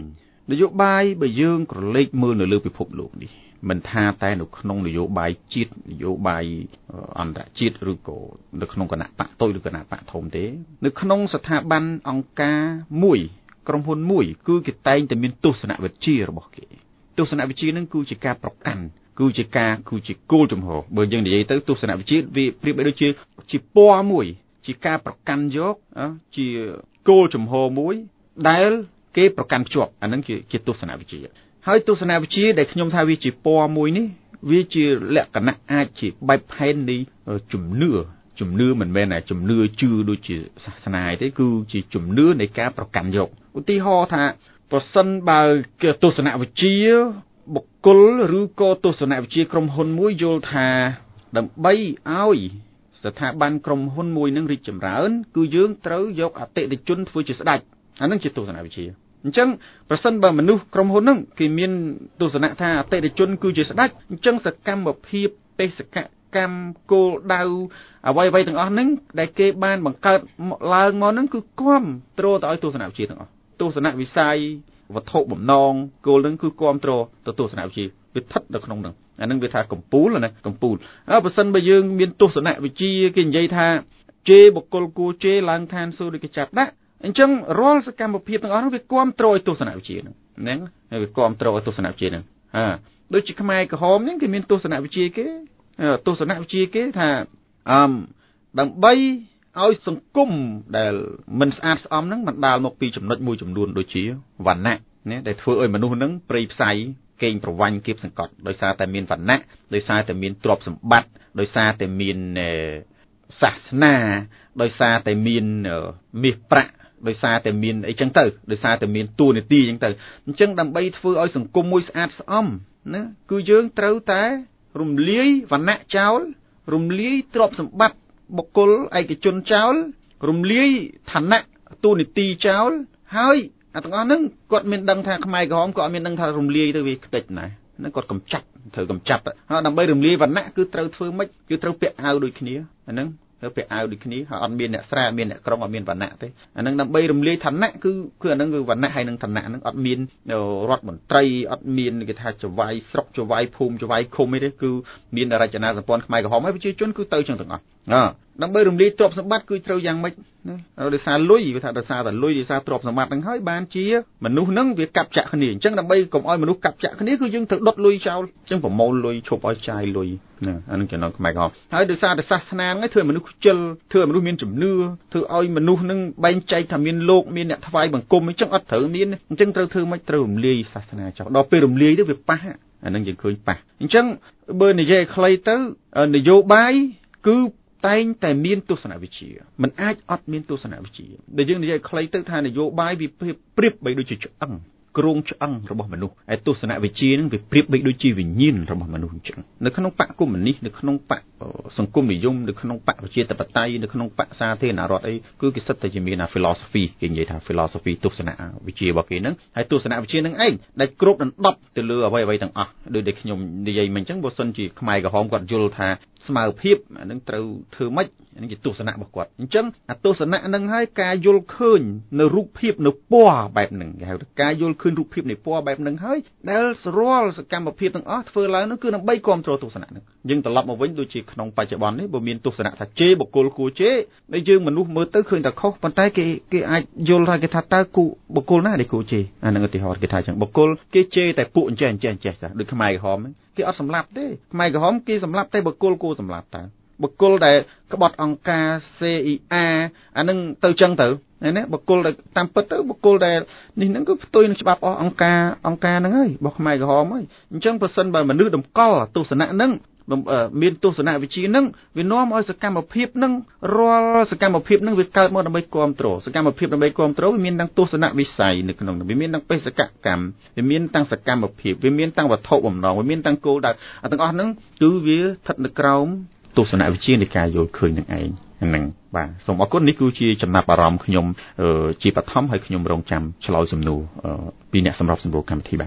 នយោបាយបើយើងក្រឡេកមើលនៅលើពិភពលោកនេះមិនថាតែនៅក្នុងនយោបាយជាតិនយោបាយអន្តរជាតិឬក៏នៅក្នុងគណៈបកតូចឬគណៈបកធំទេនៅក្នុងស្ថាប័នអង្គការមួយក្រុមហ៊ុនមួយគឺគេតែងតែមានទស្សនវិជ្ជារបស់គេទស្សនវិជ្ជានឹងគឺជាការប្រកាន់គឺជាការគឺជាគោលជំហរបើយើងនិយាយទៅទស្សនវិជ្ជាវាប្រៀបបីដូចជាជាពណ៌មួយជាការប្រកាន់យកជាគោលជំហរមួយដែលគេប្រកាន់ភ្ជាប់អានឹងជាជាទស្សនវិជ្ជាហើយទស្សនវិជ្ជាដែលខ្ញុំថាវាជាពណ៌មួយនេះវាជាលក្ខណៈអាចជាបែបផែននៃជំនឿជំនឿមិនមែនតែជំនឿជឿដូចជាសាសនាទេគឺជាជំនឿនៃការប្រកាន់យកឧទាហរណ៍ថាប្រសិនបើទស្សនវិជ្ជាបុគ្គលឬក៏ទស្សនវិជ្ជាក្រុមហ៊ុនមួយយល់ថាដើម្បីឲ្យស្ថាប័នក្រុមហ៊ុនមួយនឹងរីកចម្រើនគឺយើងត្រូវយកអតិថិជនធ្វើជាស្ដេចអានឹងជាទស្សនវិជ្ជាអញ្ចឹងប្រសិនបើមនុស្សក្រុមហ៊ុនហ្នឹងគេមានទស្សនៈថាអតិថិជនគឺជាស្ដេចអញ្ចឹងសកម្មភាពបេសកកម្មគោលដៅអ្វីៗទាំងអស់ហ្នឹងដែលគេបានបង្កើតឡើងមកហ្នឹងគឺគាំទ្រទៅឲ្យទស្សនវិជ្ជាទាំងអស់ទស្សនវិស័យវត្ថុបំណងគោលហ្នឹងគឺគាំទ្រទៅទស្សនវិជ្ជាវាស្ថិតនៅក្នុងហ្នឹងអាហ្នឹងវាថាកម្ពូលណាកម្ពូលហើយបើសិនបើយើងមានទស្សនវិជ្ជាគេនិយាយថាជេរបុគ្គលគួរជេរឡើងឋានសួគ៌ដូចគេចាប់ដាក់អញ្ចឹងរាល់សកម្មភាពទាំងអស់នោះវាគាំទ្រឲ្យទស្សនវិជ្ជាហ្នឹងហ្នឹងហើយវាគាំទ្រឲ្យទស្សនវិជ្ជាហ្នឹងហាដូចជាខ្មែរក្រហមហ្នឹងគេមានទស្សនវិជ្ជាគេទស្សនវិជ្ជាគេថាអឺដើម្បីឲ្យសង្គមដែលមិនស្អាតស្អំហ្នឹងបណ្ដាលមកពីចំណុចមួយចំនួនដូចជាវណ្ណៈណាដែលធ្វើឲ្យមនុស្សហ្នឹងព្រៃផ្សៃកេងប្រវ័ញ្ចគៀបសង្កត់ដោយសារតែមានវណ្ណៈដោយសារតែមានទ្រព្យសម្បត្តិដោយសារតែមានសាសនាដោយសារតែមានមាសប្រាក់ដោយសារតែមានអីចឹងទៅដោយសារតែមានតួនាទីចឹងទៅអញ្ចឹងដើម្បីធ្វើឲ្យសង្គមមួយស្អាតស្អំណាគឺយើងត្រូវតែរំលាយវណ្ណៈចោលរំលាយទ្រព្យសម្បត្តិបុគ្គលឯកជនចោលរំលាយឋានៈតួនាទីចោលហើយអាទាំងអស់ហ្នឹងគាត់មានដឹងថាខ្មែរក្រហមគាត់អត់មានដឹងថារំលាយទៅវាខ្ទេចណាស់ហ្នឹងគាត់កំចាត់ត្រូវកំចាត់ហើយដើម្បីរំលាយវណ្ណៈគឺត្រូវធ្វើម៉េចគឺត្រូវពាក់អាវដូចគ្នាអាហ្នឹងទៅពាក់អាវដូចគ្នាហើយអត់មានអ្នកស្រែអត់មានអ្នកក្រុងអត់មានវណ្ណៈទេអាហ្នឹងដើម្បីរំលាយឋានៈគឺគឺអាហ្នឹងគឺវណ្ណៈហើយនឹងឋានៈហ្នឹងអត់មានរដ្ឋមន្ត្រីអត់មានគេថាចវាយស្រុកចវាយភូមិចវាយឃុំអីទេគឺមានរចនាសម្ព័ន្ធខ្មែរក្រហមហើយប្រជាជនគឺទៅចឹងទាំងអស់អដើម្បីរំលាយទ្រព្យសម្បត្តិគឺត្រូវយ៉ាងម៉េចណាដោយសារលុយគេថាដោយសារតែលុយដោយសារទ្រព្យសម្បត្តិហ្នឹងហើយបានជាមនុស្សហ្នឹងវាកាប់ចាក់គ្នាអញ្ចឹងដើម្បីកុំឲ្យមនុស្សកាប់ចាក់គ្នាគឺយើងត្រូវដុតលុយចោលអញ្ចឹងប្រមូលលុយឈប់ឲ្យចាយលុយណាអានឹងចំណុចខ្មែរក្រហមហើយដោយសារតែសាសនាហ្នឹងធ្វើឲ្យមនុស្សខ្ជិលធ្វើឲ្យមនុស្សមានជំនឿធ្វើឲ្យមនុស្សហ្នឹងបែងចែកថាមានលោកមានអ្នកថ្វាយបង្គំអញ្ចឹងអត់ត្រូវមានអញ្ចឹងត្រូវធ្វើម៉េចត្រូវរំលាយសាសនាចោលដល់ពេលរំលាយទៅវាប៉ះអានឹងយើងឃើញប៉ះអញ្ចឹងបើនិយាយខ្លីទៅនយោបាយគឺតែងតែមានទស្សនវិជ្ជាมันអាចអត់មានទស្សនវិជ្ជាដែលយើងនិយាយខ្លីទៅថានយោបាយវាប្រៀបបីដូចជាឆ្អឹងគ្រោងឆ្អឹងរបស់មនុស្សហើយទស្សនវិជ្ជានឹងវាប្រៀបបីដូចជាវិញ្ញាណរបស់មនុស្សអញ្ចឹងនៅក្នុងបកកុម្មុយនីសនៅក្នុងបកសង្គមនិយមនៅក្នុងបកប្រជាធិបតេយ្យនៅក្នុងបកសាធារណរដ្ឋអីគឺគេសិតតែជាមានអា philosophy គេនិយាយថា philosophy ទស្សនវិជ្ជារបស់គេហ្នឹងហើយទស្សនវិជ្ជាហ្នឹងឯងដែលគ្របដណ្ដប់ទៅលើអ្វីអ្វីទាំងអស់ដូចដែលខ្ញុំនិយាយមិញអញ្ចឹងបើសិនជាខ្មែរក្រហមគាត់យល់ថាស្មើភាពអានឹងត្រូវធ្វើម៉េចអានេះជាទស្សនៈរបស់គាត់អញ្ចឹងអាទស្សនៈហ្នឹងហើយការយល់ឃើញនៅរូបភាពនៅពណ៌បែបហ្នឹងគេហៅថាការយល់ឃើញរូបភាពនៃពណ៌បែបហ្នឹងហើយដែលរាល់សកម្មភាពទាំងអស់ធ្វើឡើងនោះគឺដើម្បីគ្រប់គ្រងទស្សនៈហ្នឹងយើងត្រឡប់មកវិញដូចជាក្នុងបច្ចុប្បន្ននេះបើមានទស្សនៈថាជេរបុគ្គលគួរជេរដែលយើងមនុស្សមើលទៅឃើញតែខុសប៉ុន្តែគេគេអាចយល់ថាគេថាតើគូបុគ្គលណាដែលគួរជេរអាហ្នឹងឧទាហរណ៍គេថាអញ្ចឹងបុគ្គលគេជេរតែពួកអញ្ចេះអញ្ចេះអញ្ចេះចាដូចខ្មែរក្រហមគេអត់សម្លាប់ទេខ្មែរក្រហមគេសម្លាប់តែបុគ្គលគួរសម្លាប់តើបុគ្គលដែលក្បត់អង្គការ C I A អានឹងទៅចឹងទៅណាបុគ្គលដែលតាមពិតទៅបុគ្គលដែលនេះហ្នឹងគឺផ្ទុយនឹងច្បាប់អស់អង្គការអង្គការហ្នឹងហើយរបស់ខ្មែរក្រហមហើយអញ្ចឹងប្រសិនបើមនុស្សតម្កល់ទស្សនៈហ្នឹងមានទស្សនវិជ្ជាហ្នឹងវានាំឲ្យសកម្មភាពហ្នឹងរាល់សកម្មភាពហ្នឹងវាកើតមកដើម្បីគ្រប់គ្រងសកម្មភាពដើម្បីគ្រប់គ្រងវាមានទាំងទស្សនវិស័យនៅក្នុងនោះវាមានទាំងបេសកកម្មវាមានទាំងសកម្មភាពវាមានទាំងវត្ថុបំណងវាមានទាំងគោលដៅទាំងអស់ហ្នឹងគឺវាស្ថិតនៅក្រោមទស្សនវិជ្ជានៃការយល់ឃើញនឹងឯងហ្នឹងបាទសូមអរគុណនេះគឺជាចំណាប់អារម្មណ៍ខ្ញុំជាបឋមហើយខ្ញុំរងចាំឆ្លើយសំណួរពីអ្នកសម្របសម្រួលកម្មវិធីបាទ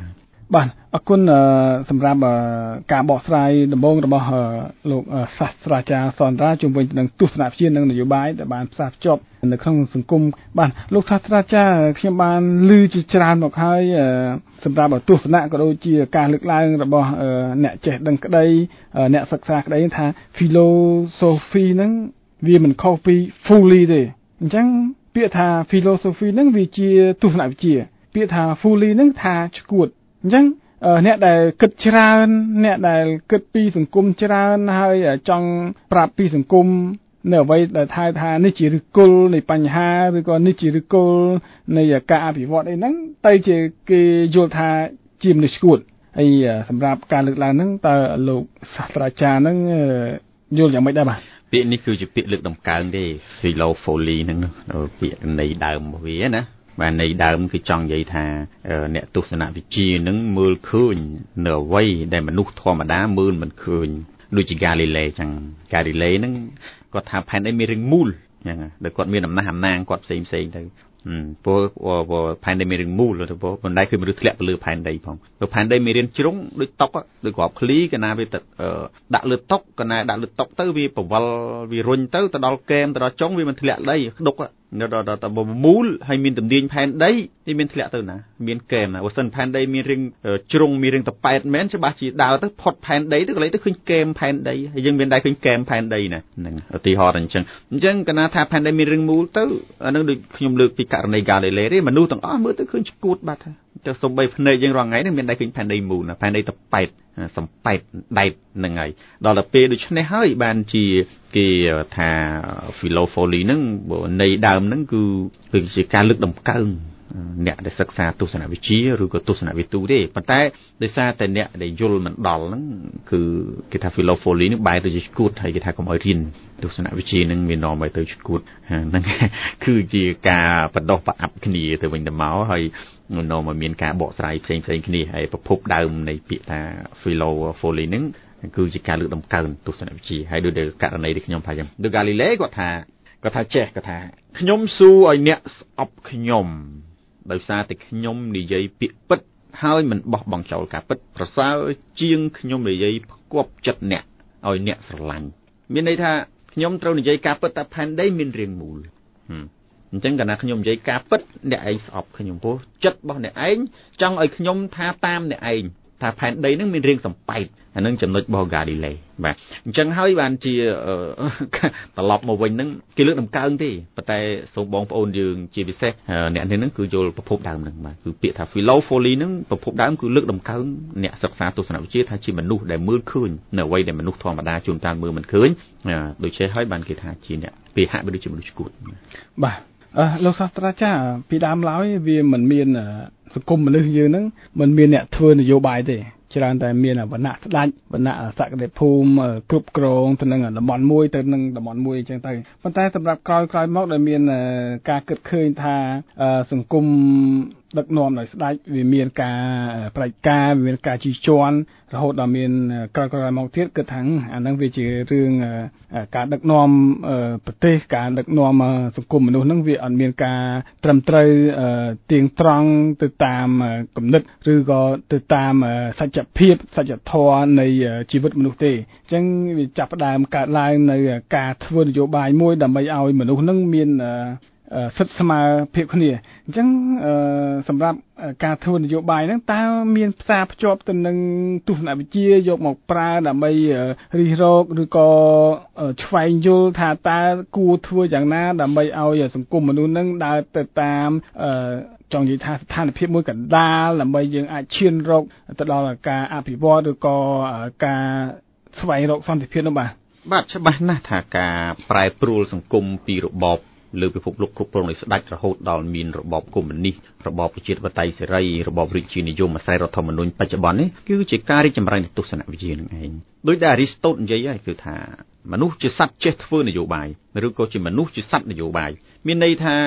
បាទអរគុណសម្រាប់ការបកស្រាយដំបូងរបស់លោកសាស្ត្រាចារ្យសនរាជុំវិញនឹងទស្សនវិជ្ជានិងនយោបាយដែលបានផ្សារភ្ជាប់នៅក្នុងសង្គមបាទលោកសាស្ត្រាចារ្យខ្ញុំបានឮជាច្រើនមកហើយសម្រាប់ទស្សនៈក៏ដូចជាការលើកឡើងរបស់អ្នកចេះដឹងក្តីអ្នកសិក្សាក្តីថា philosophy ហ្នឹងវាមិនខុសពី fully ទេអញ្ចឹងពាក្យថា philosophy ហ្នឹងវាជាទស្សនវិជ្ជាពាក្យថា fully ហ្នឹងថាឆ្កួតអញ្ចឹងអ្នកដែលគិតច្រើនអ្នកដែលគិតពីសង្គមច្រើនហើយចង់ប្រាប់ពីសង្គមនៅអ្វីដែលថាថានេះជាឫសគល់នៃបញ្ហាឬក៏នេះជាឫសគល់នៃការអភិវឌ្ឍអីហ្នឹងទៅជាគេយល់ថាជាមនុស្សឆ្កួតហើយសម្រាប់ការលើកឡើងហ្នឹងតើលោកសាស្ត្រាចារ្យហ្នឹងយល់យ៉ាងម៉េចដែរបាទពាក្យនេះគឺជាពាក្យលើកតម្កើងទេ philosophy ហ្នឹងពាក្យន័យដើមរបស់វាណាបាទន័យដើមគឺចង់និយាយថាអ្នកទស្សនវិជ្ជានឹងមើលឃើញនៅអ្វីដែលមនុស្សធម្មតាមើលមិនឃើញដូចជា Galilei ចឹង Galilei ហ្នឹងគាត់ថាផែនដីមានរាងមូលចឹងដល់គាត់មានអំណះអំណាងគាត់ផ្សេងផ្សេងទៅព្រោះផែនដីមានរាងមូលទៅព្រោះមិនដែលគឺមនុស្សធ្លាក់ទៅលើផែនដីផងព្រោះផែនដីមានរាងជ្រុងដូចតុកដូចក្របឃ្លីកណាវាដាក់លើតុកកណាដាក់លើតុកទៅវាប្រវល់វារុញទៅទៅដល់កែមទៅដល់ចុងវាមិនធ្លាក់ដីក្ដុកនៅដល់តែមូលហើយមានទំនាញផែនដីវាមានធ្លាក់ទៅណាមានកែមណាបើសិនផែនដីមានរាងជ្រុងមានរាងតប៉ែតមែនច្បាស់ជាដើរទៅផុតផែនដីទៅកន្លែងទៅឃើញកែមផែនដីហើយយើងមានដែរឃើញកែមផែនដីណាហ្នឹងឧទាហរណ៍អញ្ចឹងអញ្ចឹងកណាថាផែនដីមានរាងមូលទៅអានឹងដូចខ្ញុំលើកពីករណី Galilei ទេមនុស្សទាំងអស់មើលទៅឃើញឆ្កួតបាត់ហើយទៅសំបីភ្នែកយើងរាល់ថ្ងៃនេះមានដែរឃើញផែនដីមូលណាផែនដីតប៉ែតសំប៉ែតដែតហ្នឹងហើយដល់ទៅពេលដូច្នេះហើយបានជាគេថា philosophy ហ្នឹងនៃដើមហ្នឹងគឺគឺជាការលើកតម្កើងអ្នកដែលសិក្សាទស្សនវិជ្ជាឬក៏ទស្សនវិទូទេប៉ុន្តែដោយសារតែអ្នកដែលយល់មិនដល់ហ្នឹងគឺគេថា philosophy ហ្នឹងបែរទៅជាឆ្កួតហើយគេថាកុំឲ្យរៀនទស្សនវិជ្ជាហ្នឹងវានាំឲ្យទៅឆ្កួតហ្នឹងគឺជាការបដោះប្រអាប់គ្នាទៅវិញទៅមកហើយនាំឲ្យមានការបកស្រាយផ្សេងផ្សេងគ្នាហើយប្រភពដើមនៃពាក្យថា philosophy ហ្នឹងគឺជាការលើកតម្កើងទស្សនវិជ្ជាហើយដូចករណីដែលខ្ញុំថាចឹងដូច Galilei គាត់ថាគាត់ថាចេះគាត់ថាខ្ញុំសួរឲ្យអ្នកស្អប់ខ្ញុំដោយសារតែខ្ញុំនិយាយពាក្យពិតហើយមិនបោះបង់ចោលការពិតប្រសើរជាងខ្ញុំនិយាយផ្គប់ចិត្តអ្នកឲ្យអ្នកស្រឡាញ់មានន័យថាខ្ញុំត្រូវនិយាយការពិតតែផែនដីមានរាងមូលអញ្ចឹងកាលណាខ្ញុំនិយាយការពិតអ្នកឯងស្អប់ខ្ញុំពោះចិត្តរបស់អ្នកឯងចង់ឲ្យខ្ញុំថាតាមអ្នកឯងថាផែនដីនឹងមានរាងសំប៉ែតអានឹងចំណុចរបស់ Galilei បាទអញ្ចឹងហើយបានជាត្រឡប់មកវិញហ្នឹងគេលើកតម្កើងទេប៉ុន្តែសូមបងប្អូនយើងជាពិសេសអ្នកនេះហ្នឹងគឺយល់ប្រភពដើមហ្នឹងបាទគឺពាក្យថា philosophy ហ្នឹងប្រភពដើមគឺលើកតម្កើងអ្នកសិក្សាទស្សនវិជ្ជាថាជាមនុស្សដែលមើលឃើញនៅអ្វីដែលមនុស្សធម្មតាជួនកាលមើលមិនឃើញដូច្នេះហើយបានគេថាជាអ្នកពេលហាក់បីដូចជាមនុស្សឆ្កួតបាទអឺលោកសាស្ត្រាចារ្យពីដើមឡើយវាមិនមានសង្គមមនុស្សយើងហ្នឹងមិនមានអ្នកធ្វើនយោបាយទេច្រើនតែមានវណ្ណៈស្ដេចវណ្ណៈសក្តិភូមិគ្រប់គ្រងទៅនឹងតំបន់មួយទៅនឹងតំបន់មួយអញ្ចឹងទៅប៉ុន្តែសម្រាប់ក្រោយក្រោយមកដែលមានការគិតឃើញថាសង្គមដឹកនាំដោយស្ដេចវាមានការប្រតិការវាមានការជិះជាន់រហូតដល់មានក្រោយក្រោយមកទៀតគិតថាអាហ្នឹងវាជារឿងការដឹកនាំប្រទេសការដឹកនាំសង្គមមនុស្សហ្នឹងវាអត់មានការត្រឹមត្រូវទៀងត្រង់ទៅតាមគំនិតឬក៏ទៅតាមសច្ចភាពសច្ចធម៌នៃជីវិតមនុស្សទេអញ្ចឹងវាចាប់ផ្ដើមកើតឡើងនៅការធ្វើនយោបាយមួយដើម្បីឲ្យមនុស្សហ្នឹងមានសិទ្ធិស្មើភាពគ្នាអញ្ចឹងសម្រាប់ការធ្វើនយោបាយហ្នឹងតើមានផ្សារភ្ជាប់ទៅនឹងទស្សនវិជ្ជាយកមកប្រើដើម្បីរិះរកឬក៏ឆ្វែងយល់ថាតើគួរធ្វើយ៉ាងណាដើម្បីឲ្យសង្គមមនុស្សហ្នឹងដើរទៅតាមចង់និយាយថាស្ថានភាពមួយកណ្ដាលដើម្បីយើងអាចឈានរកទៅដល់ការអភិវឌ្ឍឬក៏ការស្វែងរកសន្តិភាពនោះបាទបាទច្បាស់ណាស់ថាការប្រែប្រួលសង្គមពីរបបលើពិភពលោកគ្រប់គ្រងដោយស្ដេចរហូតដល់មានរបបកុម្មុយនីសរបបប្រជាធិបតេយ្យសេរីរបបរាជានិយមអាស្រ័យរដ្ឋធម្មនុញ្ញបច្ចុប្បន្ននេះគឺជាការរីកចម្រើននៃទស្សនវិជ្ជានឹងឯងដោយដែល Aristotle និយាយហើយគឺថាមនុស្សជាសត្វចេះធ្វើនយោបាយឬក៏ជាមនុស្សជាសត្វនយោបាយមានន័យថា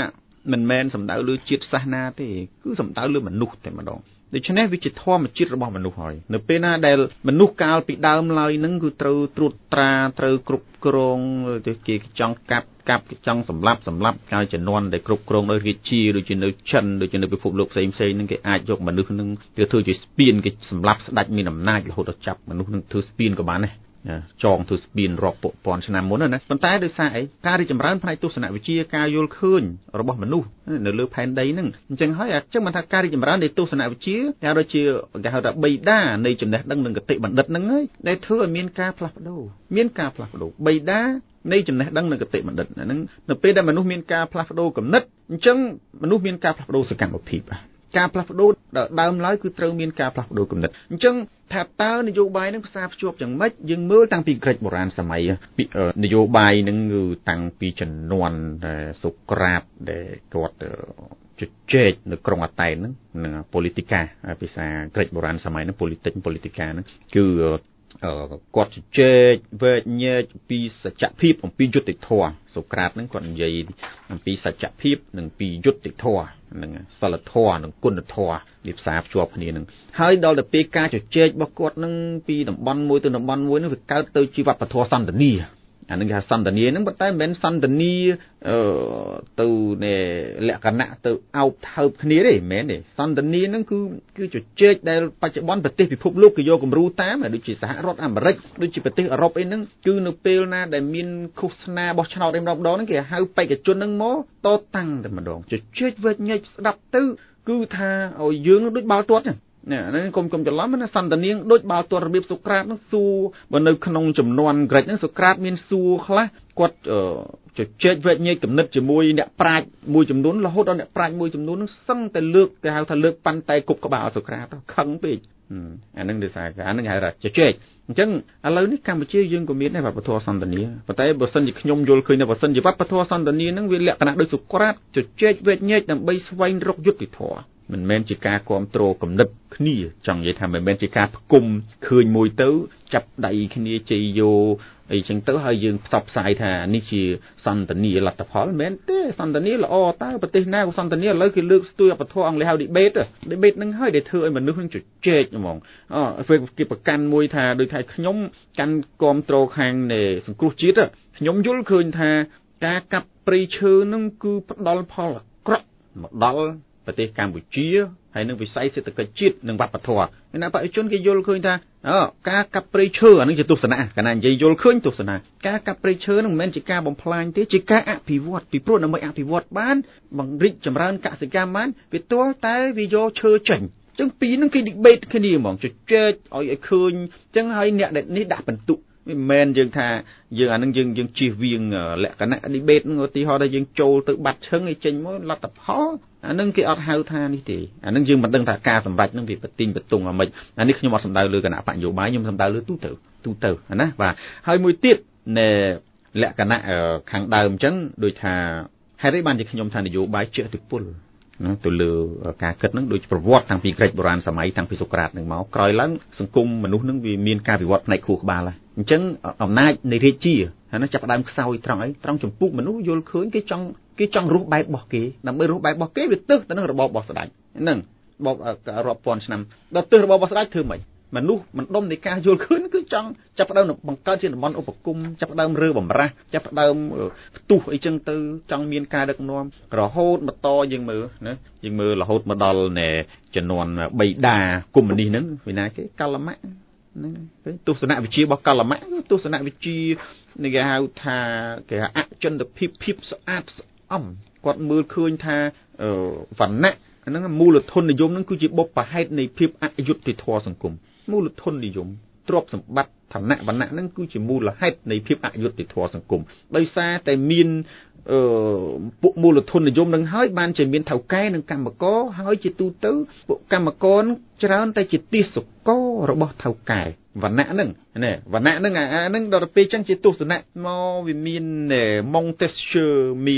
មិនមែនសំដៅលើជាតិសាសនាទេគឺសំដៅលើមនុស្សតែម្ដងដូច្នេះវាជាធម្មជាតិរបស់មនុស្សហើយនៅពេលណាដែលមនុស្សកាលពីដើមឡើយហ្នឹងគឺត្រូវត្រួតត្រាត្រូវគ្រប់គ្រងទៅគេចង់កាប់កាប់ចង់សម្លាប់សម្លាប់កាលជំនាន់ដែលគ្រប់គ្រងដោយរាជាដូចជានៅចិនដូចជានៅពិភពលោកផ្សេងផ្សេងហ្នឹងគេអាចយកមនុស្សហ្នឹងទៅធ្វើជាស្ពានគេសម្លាប់ស្ដេចមានអំណាចរហូតដល់ចាប់មនុស្សហ្នឹងធ្វើស្ពានក៏បានដែរចងធ្វើស្ពានរាប់ពាន់ឆ្នាំមុនណាប៉ុន្តែដោយសារអីការរីកចម្រើនផ្នែកទស្សនវិជ្ជាការយល់ឃើញរបស់មនុស្សនៅលើផែនដីហ្នឹងអញ្ចឹងហើយអញ្ចឹងមិនថាការរីកចម្រើននៃទស្សនវិជ្ជាគេដូចជាគេហៅថាបិតានៃចំណេះដឹងនិងគតិបណ្ឌិតហ្នឹងហើយដែលធ្វើឲ្យមានការផ្លាស់ប្ដូរមានការផ្លាស់ប្ដូរបិតានៃចំណេះដឹងនិងគតិបណ្ឌិតហ្នឹងនៅពេលដែលមនុស្សមានការផ្លាស់ប្ដូរគំនិតអញ្ចឹងមនុស្សមានការផ្លាស់ប្ដូរសកម្មភាពការផ្លាស់ប្ដូរដើមឡើយគឺត្រូវមានការផ្លាស់ប្ដូរគំនិតអញ្ចឹងថាតើនយោបាយនឹងផ្សារភ្ជាប់យ៉ាងម៉េចយើងមើលតាំងពីក្រិចបុរាណសម័យនយោបាយនឹងគឺតាំងពីជំនាន់សូក្រាតដែលគាត់ជជែកនៅក្រុងអាតែនហ្នឹងនឹង politica ភាសាក្រិចបុរាណសម័យហ្នឹង politics politica ហ្នឹងគឺគាត់ជជែកវែកញែកពីសច្ចភាពអំពីយុត្តិធម៌សូក្រាតហ្នឹងគាត់និយាយអំពីសច្ចភាពនិងពីយុត្តិធម៌នឹងសិលធម៌និងគុណធម៌វាផ្សារភ្ជាប់គ្នានឹងហើយដល់ទៅពេលការជជែករបស់គាត់នឹងពីតំបន់មួយទៅតំបន់មួយនឹងវាកើតទៅជាវប្បធម៌សន្តានាអានឹងគេថាសន្តានាហ្នឹងប៉ុន្តែមិនមែនសន្តានាអឺទៅនៃលក្ខណៈទៅអោបថើបគ្នាទេមិនមែនទេសន្តានាហ្នឹងគឺគឺជជែកដែលបច្ចុប្បន្នប្រទេសពិភពលោកគេយកគំរូតាមដូចជាសហរដ្ឋអាមេរិកដូចជាប្រទេសអឺរ៉ុបអីហ្នឹងគឺនៅពេលណាដែលមានឃោសនាបោះឆ្នោតឯម្ដងម្ដងហ្នឹងគេហៅបេក្ខជនហ្នឹងមកតតាំងតែម្ដងជជែកវែកញែកស្ដាប់ទៅគឺថាឲ្យយើងដូចបាល់ទាត់ចឹងណាហ្នឹងកុំកុំច្រឡំណាសន្តានាដូចបាល់ទាត់របៀបសូក្រាតហ្នឹងសួរបើនៅក្នុងចំនួនក្រិចហ្នឹងសូក្រាតមានសួរខ្លះគាត់ជជែកវែកញែកគំនិតជាមួយអ្នកប្រាជ្ញមួយចំនួនរហូតដល់អ្នកប្រាជ្ញមួយចំនួនហ្នឹងសឹងតែលើកគេហៅថាលើកប៉ាន់តែគប់ក្បាលសូក្រាតខឹងពេកអាហ្នឹងដូចថាអាហ្នឹងហៅថាជជែកអញ្ចឹងឥឡូវនេះកម្ពុជាយើងក៏មានដែរវប្បធម៌សន្តានាប៉ុន្តែបើសិនជាខ្ញុំយល់ឃើញថាបើសិនជាវប្បធម៌សន្តានាហ្នឹងវាលក្ខណៈដូចសូក្រាតជជែកវែកញែកដើម្បីស្វែងរកយុត្តិធម៌មិនមែនជាការគ្រប់គ្រងគំនិតគ្នាចង់និយាយថាមិនមែនជាការផ្គុំឃើញមួយទៅចាប់ដៃគ្នាជ័យយោអីចឹងទៅហើយយើងផ្សព្វផ្សាយថានេះជាសន្តានាលទ្ធផលមិនមែនទេសន្តានាល្អតើប្រទេសណាក៏សន្តានាឥឡូវគេលើកស្ទួយអបធរអង់គ្លេសហៅ debate debate ហ្នឹងហើយដែលធ្វើឲ្យមនុស្សនឹងជជែកហ្មងអឺគេប្រកាន់មួយថាដូចថាខ្ញុំកាន់គ្រប់គ្រងខាងនៃសង្គ្រោះជាតិខ្ញុំយល់ឃើញថាការកាប់ព្រៃឈើហ្នឹងគឺផ្ដល់ផលអាក្រក់មកដល់ប្រទេសកម្ពុជាហើយនឹងវិស័យសេដ្ឋកិច្ចជាតិនិងវប្បធម៌ឯណាបច្ចុប្បន្នគេយល់ឃើញថាអឺការកាប់ព្រៃឈើអានឹងជាទស្សនៈកាលណានិយាយយល់ឃើញទស្សនៈការកាប់ព្រៃឈើនឹងមិនមែនជាការបំផ្លាញទេជាការអភិវឌ្ឍពីព្រោះដើម្បីអភិវឌ្ឍបានបង្រីកចម្រើនកសិកម្មបានវាទាល់តែវាយកឈើចេញអញ្ចឹងពីរនឹងគេ debate គ្នាហ្មងជជែកឲ្យឲ្យឃើញអញ្ចឹងហើយអ្នកនេះដាក់បន្ទុកមិនមែនយើងថាយើងអានឹងយើងយើងជៀសវាងលក្ខណៈ debate នឹងឧទាហរណ៍ថាយើងចូលទៅបាត់ឈឹងឲ្យចេញមកលទ្ធផលអានឹងគេអត់ហៅថានេះទេអានឹងយើងមិនដឹងថាការសម្រេចនឹងវាប្រទីងបតុងអាម៉េចអានេះខ្ញុំអត់សំដៅលើគណៈបញ្ញោបាយខ្ញុំសំដៅលើទូទៅទូទៅណាបាទហើយមួយទៀតនៃលក្ខណៈខាងដើមអញ្ចឹងដូចថាហេតុអីបានជាខ្ញុំថានយោបាយជះឥទ្ធិពលណាទៅលើការគិតនឹងដូចប្រវត្តិតាំងពីក្រិចបុរាណសម័យតាំងពីសូក្រាតនឹងមកក្រោយឡើងសង្គមមនុស្សនឹងវាមានការវិវត្តផ្នែកខួរក្បាលហើយអញ្ចឹងអំណាចនៃរាជាហើយនឹងចាប់ផ្ដើមខ្សោយត្រង់អីត្រង់ចម្ពោះមនុស្សយល់ឃើញគេចង់គេចង់រស់បែបរបស់គេដើម្បីរស់បែបរបស់គេវាទើសទៅនឹងរបបរបស់ស្ដេចហ្នឹងរបបរាប់ពាន់ឆ្នាំដល់ទើសរបបរបស់ស្ដេចធ្វើម៉េចមនុស្សមិនដុំនៃការយល់ឃើញគឺចង់ចាប់ផ្ដើមបង្កើតជាតំបន់ឧបគមចាប់ផ្ដើមរើបំរាស់ចាប់ផ្ដើមផ្ទុះអីចឹងទៅចង់មានការដឹកនាំរហូតបន្តយើងមើលណាយើងមើលរហូតមកដល់នៃជំនាន់បិតាកុម្មុយនីសហ្នឹងវិណាគេកាលម៉ាក់ហ្នឹងទស្សនវិជ្ជារបស់កាលម៉ាក់ទស្សនវិជ្ជានេះគេហៅថាគេហៅអចិន្ត្រភាពភាពស្អាតស្អំគាត់មើលឃើញថាវណ្ណៈហ្នឹងមូលធននិយមហ្នឹងគឺជាបុព្វហេតុនៃភាពអយុត្តិធម៌សង្គមមូលធននិយមទ្រព្យសម្បត្តិឋានៈវណ្ណៈហ្នឹងគឺជាមូលហេតុនៃភាពអយុត្តិធម៌សង្គមដោយសារតែមានអឺពួកមូលធននិយមនឹងហើយបានជាមានថៅកែនិងកម្មករហើយជាទូទៅពួកកម្មករច្រើនតែជាទាសកររបស់ថៅកែវណ្ណៈហ្នឹងណាវណ្ណៈហ្នឹងអាហ្នឹងដល់ទៅពេលចឹងជាទស្សនៈមកវាមាន Montesquieu មាន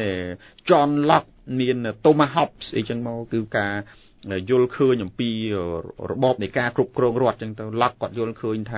John Locke មាន Thomas Hobbes អីចឹងមកគឺការយល់ឃើញអំពីរបបនៃការគ្រប់គ្រងរដ្ឋចឹងទៅ Locke គាត់យល់ឃើញថា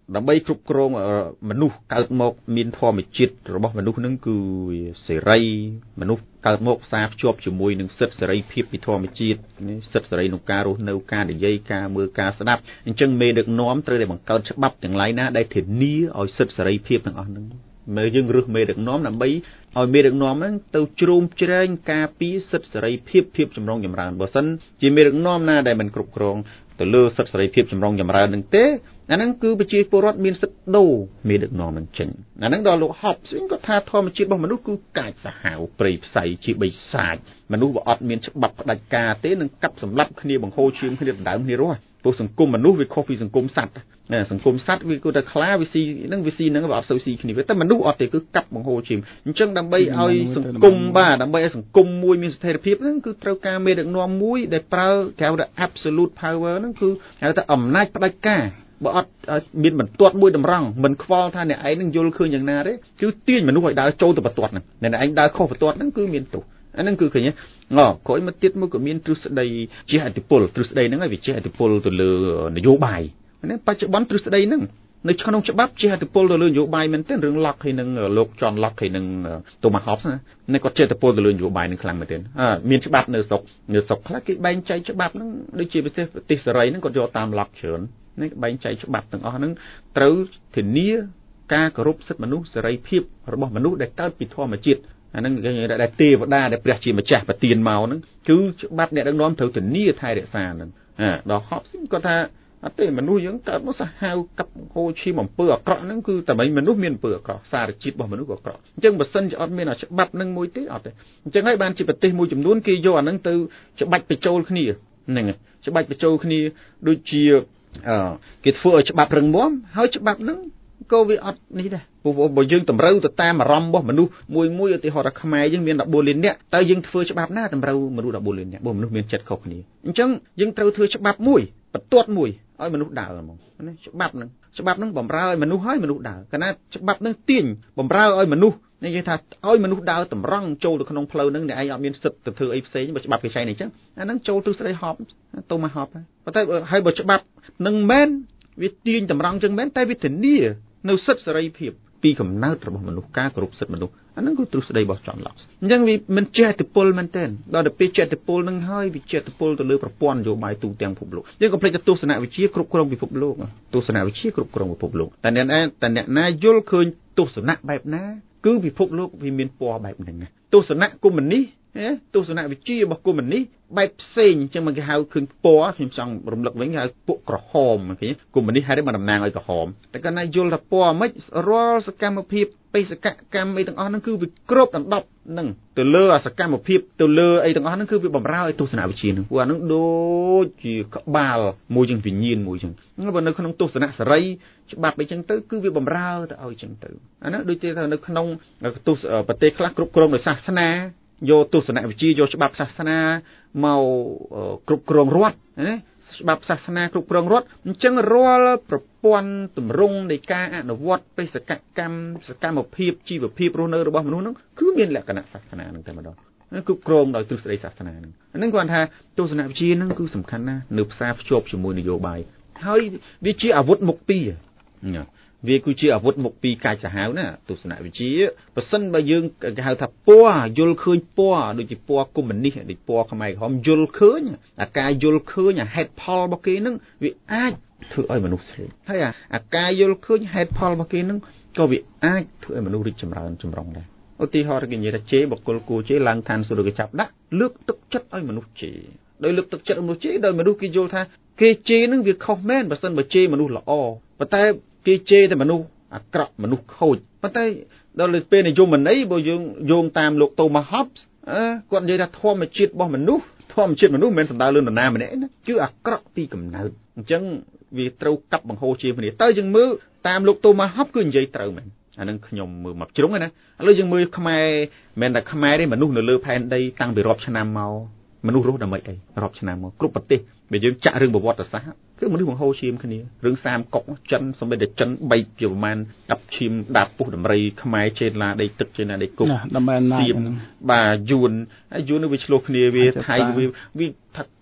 ដើម្បីគ្រប់គ្រងមនុស្សកើតមកមានធម្មជាតិរបស់មនុស្សនឹងគឺសេរីមនុស្សកើតមកផ្សារភ្ជាប់ជាមួយនឹងសិទ្ធិសេរីភាពពីធម្មជាតិសិទ្ធិសេរីក្នុងការរស់នៅការនិយាយការមើលការស្ដាប់អញ្ចឹងមេដឹកនាំត្រូវតែបង្កើតច្បាប់ទាំងឡាយណាដែលធានាឲ្យសិទ្ធិសេរីភាពទាំងអស់ហ្នឹងមើលយើងរើសមេដឹកនាំដើម្បីឲ្យមេដឹកនាំហ្នឹងទៅជ្រោមជ្រែងការពារសិទ្ធិសេរីភាពភាពចម្រុងចម្រើនបើសិនជាមេដឹកនាំណាដែលមិនគ្រប់គ្រងទៅលើសិទ្ធិសេរីភាពចម្រុងចម្រើននឹងទេអាហ្នឹងគឺប្រជាពលរដ្ឋមានសិទ្ធិដូរមេដឹកនាំនឹងចេញអាហ្នឹងដល់លោកហប់វិញគាត់ថាធម្មជាតិរបស់មនុស្សគឺកាចសាហាវព្រៃផ្សៃជាបិសាចមនុស្សបើអត់មានច្បាប់ផ្ដាច់ការទេនឹងកាប់សម្លាប់គ្នាបង្ហូរឈាមគ្នាដណ្ដើមគ្នារស់ព្រោះសង្គមមនុស្សវាខុសពីសង្គមសត្វណាសង្គមសត្វវាគឺតែខ្លាវាស៊ីហ្នឹងវាស៊ីហ្នឹងវាអត់សូវស៊ីគ្នាតែមនុស្សអត់ទេគឺកាប់បង្ហូរឈាមអញ្ចឹងដើម្បីឲ្យសង្គមបាទដើម្បីឲ្យសង្គមមួយមានស្ថិរភាពហ្នឹងគឺត្រូវការមេដឹកនាំមួយដែលប្រើគេហៅថា absolute power ហ្នឹងគឺហៅថាអំណាចផ្ដាច់ការបើអត់មានបន្ទាត់មួយតម្រង់មិនខ្វល់ថាអ្នកឯងនឹងយល់ឃើញយ៉ាងណាទេគឺទាញមនុស្សឲ្យដើរចូលទៅបន្ទាត់ហ្នឹងអ្នកឯងដើរខុសបន្ទាត់ហ្នឹងគឺមានទោសអាហ្នឹងគឺឃើញហ៎ក្រោយមកទៀតមកក៏មានទ្រឹស្ដីជាអធិពលទ្រឹស្ដីហ្នឹងហើយវាជាអធិពលទៅលើនយោបាយណាបច្ចុប្បន្នទ្រឹស្ដីហ្នឹងនៅក្នុងច្បាប់ជាអធិពលទៅលើនយោបាយមែនទែនរឿងឡុកហើយនឹងលោកចនឡុកហើយនឹងតូម៉ាស់ហបណានេះគាត់ជាអធិពលទៅលើនយោបាយនឹងខ្លាំងមែនទែនមានច្បាប់នៅស្រុកនៅស្រុកខ្លះគេបែងចែកច្បាប់ហ្នឹងដូចជាប្រទេសប្រទេសសេរីហ្នឹងគាត់យកតាមឡុកច្រើននេះបែងចែកច្បាប់ទាំងអស់ហ្នឹងត្រូវធានាការគោរពសិទ្ធិមនុស្សសេរីភាពរបស់មនុស្សដែលកើតពីធម្មជាតិអាហ្នឹងគេដែលទេវតាដែលព្រះជាម្ចាស់ប្រទានមកហ្នឹងគឺច្បាប់អ្នកដឹកនាំត្រូវធានាថែរក្សាហ្នឹងដល់ហប់គាត់ថាអត់ទេមនុស្សយើងកើតមកសាហាវកាប់ហូរឈាមអំពើអាក្រក់ហ្នឹងគឺតែមនុស្សមានអំពើអាក្រក់សារជាតិរបស់មនុស្សក៏អាក្រក់អញ្ចឹងបើសិនជាអត់មានច្បាប់ហ្នឹងមួយទេអត់ទេអញ្ចឹងហើយបានជាប្រទេសមួយចំនួនគេយកអាហ្នឹងទៅច្បាច់បញ្ចូលគ្នាហ្នឹងច្បាច់បញ្ចូលគ្នាដូចជាអឺគេធ្វើឲ្យច្បាប់រឹងមាំហើយច្បាប់ហ្នឹងក៏វាអត់នេះដែរព្រោះបើយើងតម្រូវទៅតាមអារម្មណ៍របស់មនុស្សមួយមួយឧទាហរណ៍ថាខ្មែរយើងមាន14លាននាក់តើយើងធ្វើច្បាប់ណាតម្រូវមនុស្ស14លាននាក់បើមនុស្សមានចិត្តខុសគ្នាអញ្ចឹងយើងត្រូវធ្វើច្បាប់មួយបន្ទាត់មួយឲ្យមនុស្សដើរហ្មងណាច្បាប់ហ្នឹងច្បាប់ហ្នឹងបំរើឲ្យមនុស្សឲ្យមនុស្សដើរកាលណាច្បាប់ហ្នឹងទាញបំរើឲ្យមនុស្សនិយាយថាឲ្យមនុស្សដើរតម្រង់ចូលទៅក្នុងផ្លូវហ្នឹងអ្នកឯងអត់មានសិទ្ធិទៅធ្វើអីផ្សេងបើច្បាប់គេចែងអញ្ចឹងអាហ្នឹងចូលទ្រឹស្ដីហប់ទៅមកហប់ហើយប៉ុន្តែហើយបើច្បាប់ហ្នឹងមែនវាទាញតម្រង់អញ្ចឹងមែនតែវាធានានៅសិទ្ធិសេរីភាពពីកំណើតរបស់មនុស្សការគោរពសិទ្ធិមនុស្សអាហ្នឹងគឺទ្រឹស្ដីរបស់ចនឡុកអញ្ចឹងវាមិនចេះឥទ្ធិពលមែនទែនដល់ទៅពេលចេះឥទ្ធិពលហ្នឹងហើយវាចេះឥទ្ធិពលទៅលើប្រព័ន្ធនយោបាយទូទាំងពិភពលោកយើងកុំភ្លេចទៅទស្សនវិជ្ជាគ្រប់គ្រងពិភពលោកទស្សនវិជ្ជាគ្រប់គ្រងពិភពលោកតែអ្នកណាតែអ្នកណាយល់ឃើញទស្សនៈបែបណាគឺពិភពលោកវាមានពណ៌បែបហ្នឹងទស្សនៈកុម្មុយនីសទស្សនវិជ្ជារបស់កុម្មុយនីសបែបផ្សេងអញ្ចឹងមកគេហៅឃើញពណ៌ខ្ញុំចង់រំលឹកវិញគេហៅពួកក្រហមឃើញកុម្មុយនីសហេតុតែតំណាងឲ្យក្រហមតែកាលណាយល់ថាពណ៌មិនរាល់សកម្មភាពបេសកកម្មអីទាំងអស់ហ្នឹងគឺវាគ្របដណ្ដប់ហ្នឹងទៅលើសកម្មភាពទៅលើអីទាំងអស់ហ្នឹងគឺវាបំរើឲ្យទស្សនវិជ្ជាហ្នឹងព្រោះអាហ្នឹងដូចជាក្បាលមួយជាងវិញ្ញាណមួយចឹងបើនៅក្នុងទស្សនៈសេរីច្បាប់អីចឹងទៅគឺវាបំរើទៅឲ្យចឹងទៅអាហ្នឹងដូចជាថានៅក្នុងទស្សប្រទេសខ្លះគ្រប់គ្រងដោយសាសនាយកទស្សនវិជ្ជាយកច្បាប់សាសនាមកគ្រប់គ្រងរដ្ឋណាច្បាប់សាសនាគ្រប់គ្រងរដ្ឋអញ្ចឹងរាល់ប្រព័ន្ធទម្រង់នៃការអនុវត្តបេសកកម្មសកម្មភាពជីវភាពរស់នៅរបស់មនុស្សហ្នឹងគឺមានលក្ខណៈសាសនាហ្នឹងតែម្ដងគ្រប់គ្រងដោយទ្រឹស្ដីសាសនាហ្នឹងហ្នឹងគាត់ថាទស្សនវិជ្ជាហ្នឹងគឺសំខាន់ណាស់នៅផ្សារភ្ជាប់ជាមួយនយោបាយហើយវាជាអាវុធមុខពីរវាគឺជាអាវុធមុខពីរកាចសាហាវណាទស្សនវិជ្ជាបើសិនបើយើងគេហៅថាពណ៌យល់ឃើញពណ៌ដូចជាពណ៌កុម្មុយនីសដូចពណ៌ខ្មែរក្រហមយល់ឃើញអាការយល់ឃើញអាហេតុផលរបស់គេហ្នឹងវាអាចធ្វើឲ្យមនុស្សស្រីហើយអាការយល់ឃើញហេតុផលរបស់គេហ្នឹងក៏វាអាចធ្វើឲ្យមនុស្សរីកចម្រើនចម្រុងដែរឧទាហរណ៍គេនិយាយថាជេបុគ្គលគួរជេឡើងឋានសួគ៌គេចាប់ដាក់លើកទឹកចិត្តឲ្យមនុស្សជេដោយលើកទឹកចិត្តមនុស្សជេដោយមនុស្សគេយល់ថាគេជេហ្នឹងវាខុសមែនបើសិនបើជេមនុស្សល្អប៉ុន្តែគេជេរតែមនុស្សអាក្រក់មនុស្សខូចប៉ុន្តែដល់លើពេលនិយមន័យបើយើងយោងតាមលោក Thomas Hobbes អឺគាត់និយាយថាធម្មជាតិរបស់មនុស្សធម្មជាតិមនុស្សមិនមែនសំដៅលើនរណាម្នាក់ណាគឺអាក្រក់ពីកំណើតអញ្ចឹងវាត្រូវកាប់បង្ហូរជាគ្នាតើយើងមើលតាមលោក Thomas Hobbes គឺនិយាយត្រូវមែនអានឹងខ្ញុំមើលមកជ្រុងណាឥឡូវយើងមើលខ្មែរមិនមែនតែខ្មែរទេមនុស្សនៅលើផែនដីតាំងពីរាប់ឆ្នាំមកមនុស្សរស់ដើម្បីអីរាប់ឆ្នាំមកគ្រប់ប្រទេសបើយើងចាក់រឿងប្រវត្តិសាស្ត្រគឺមនុស្សបង្ហូរឈាមគ្នារឿងសាមកុកចិនសម្បត្តិចិនបីជាប្រមាណកាប់ឈាមដាប់ពុះដំរីខ្មែរចេនឡាដីទឹកចេនឡាដីគុកសៀមបាទយួនហើយយួននឹងវាឆ្លោះគ្នាវាថៃវាវាថា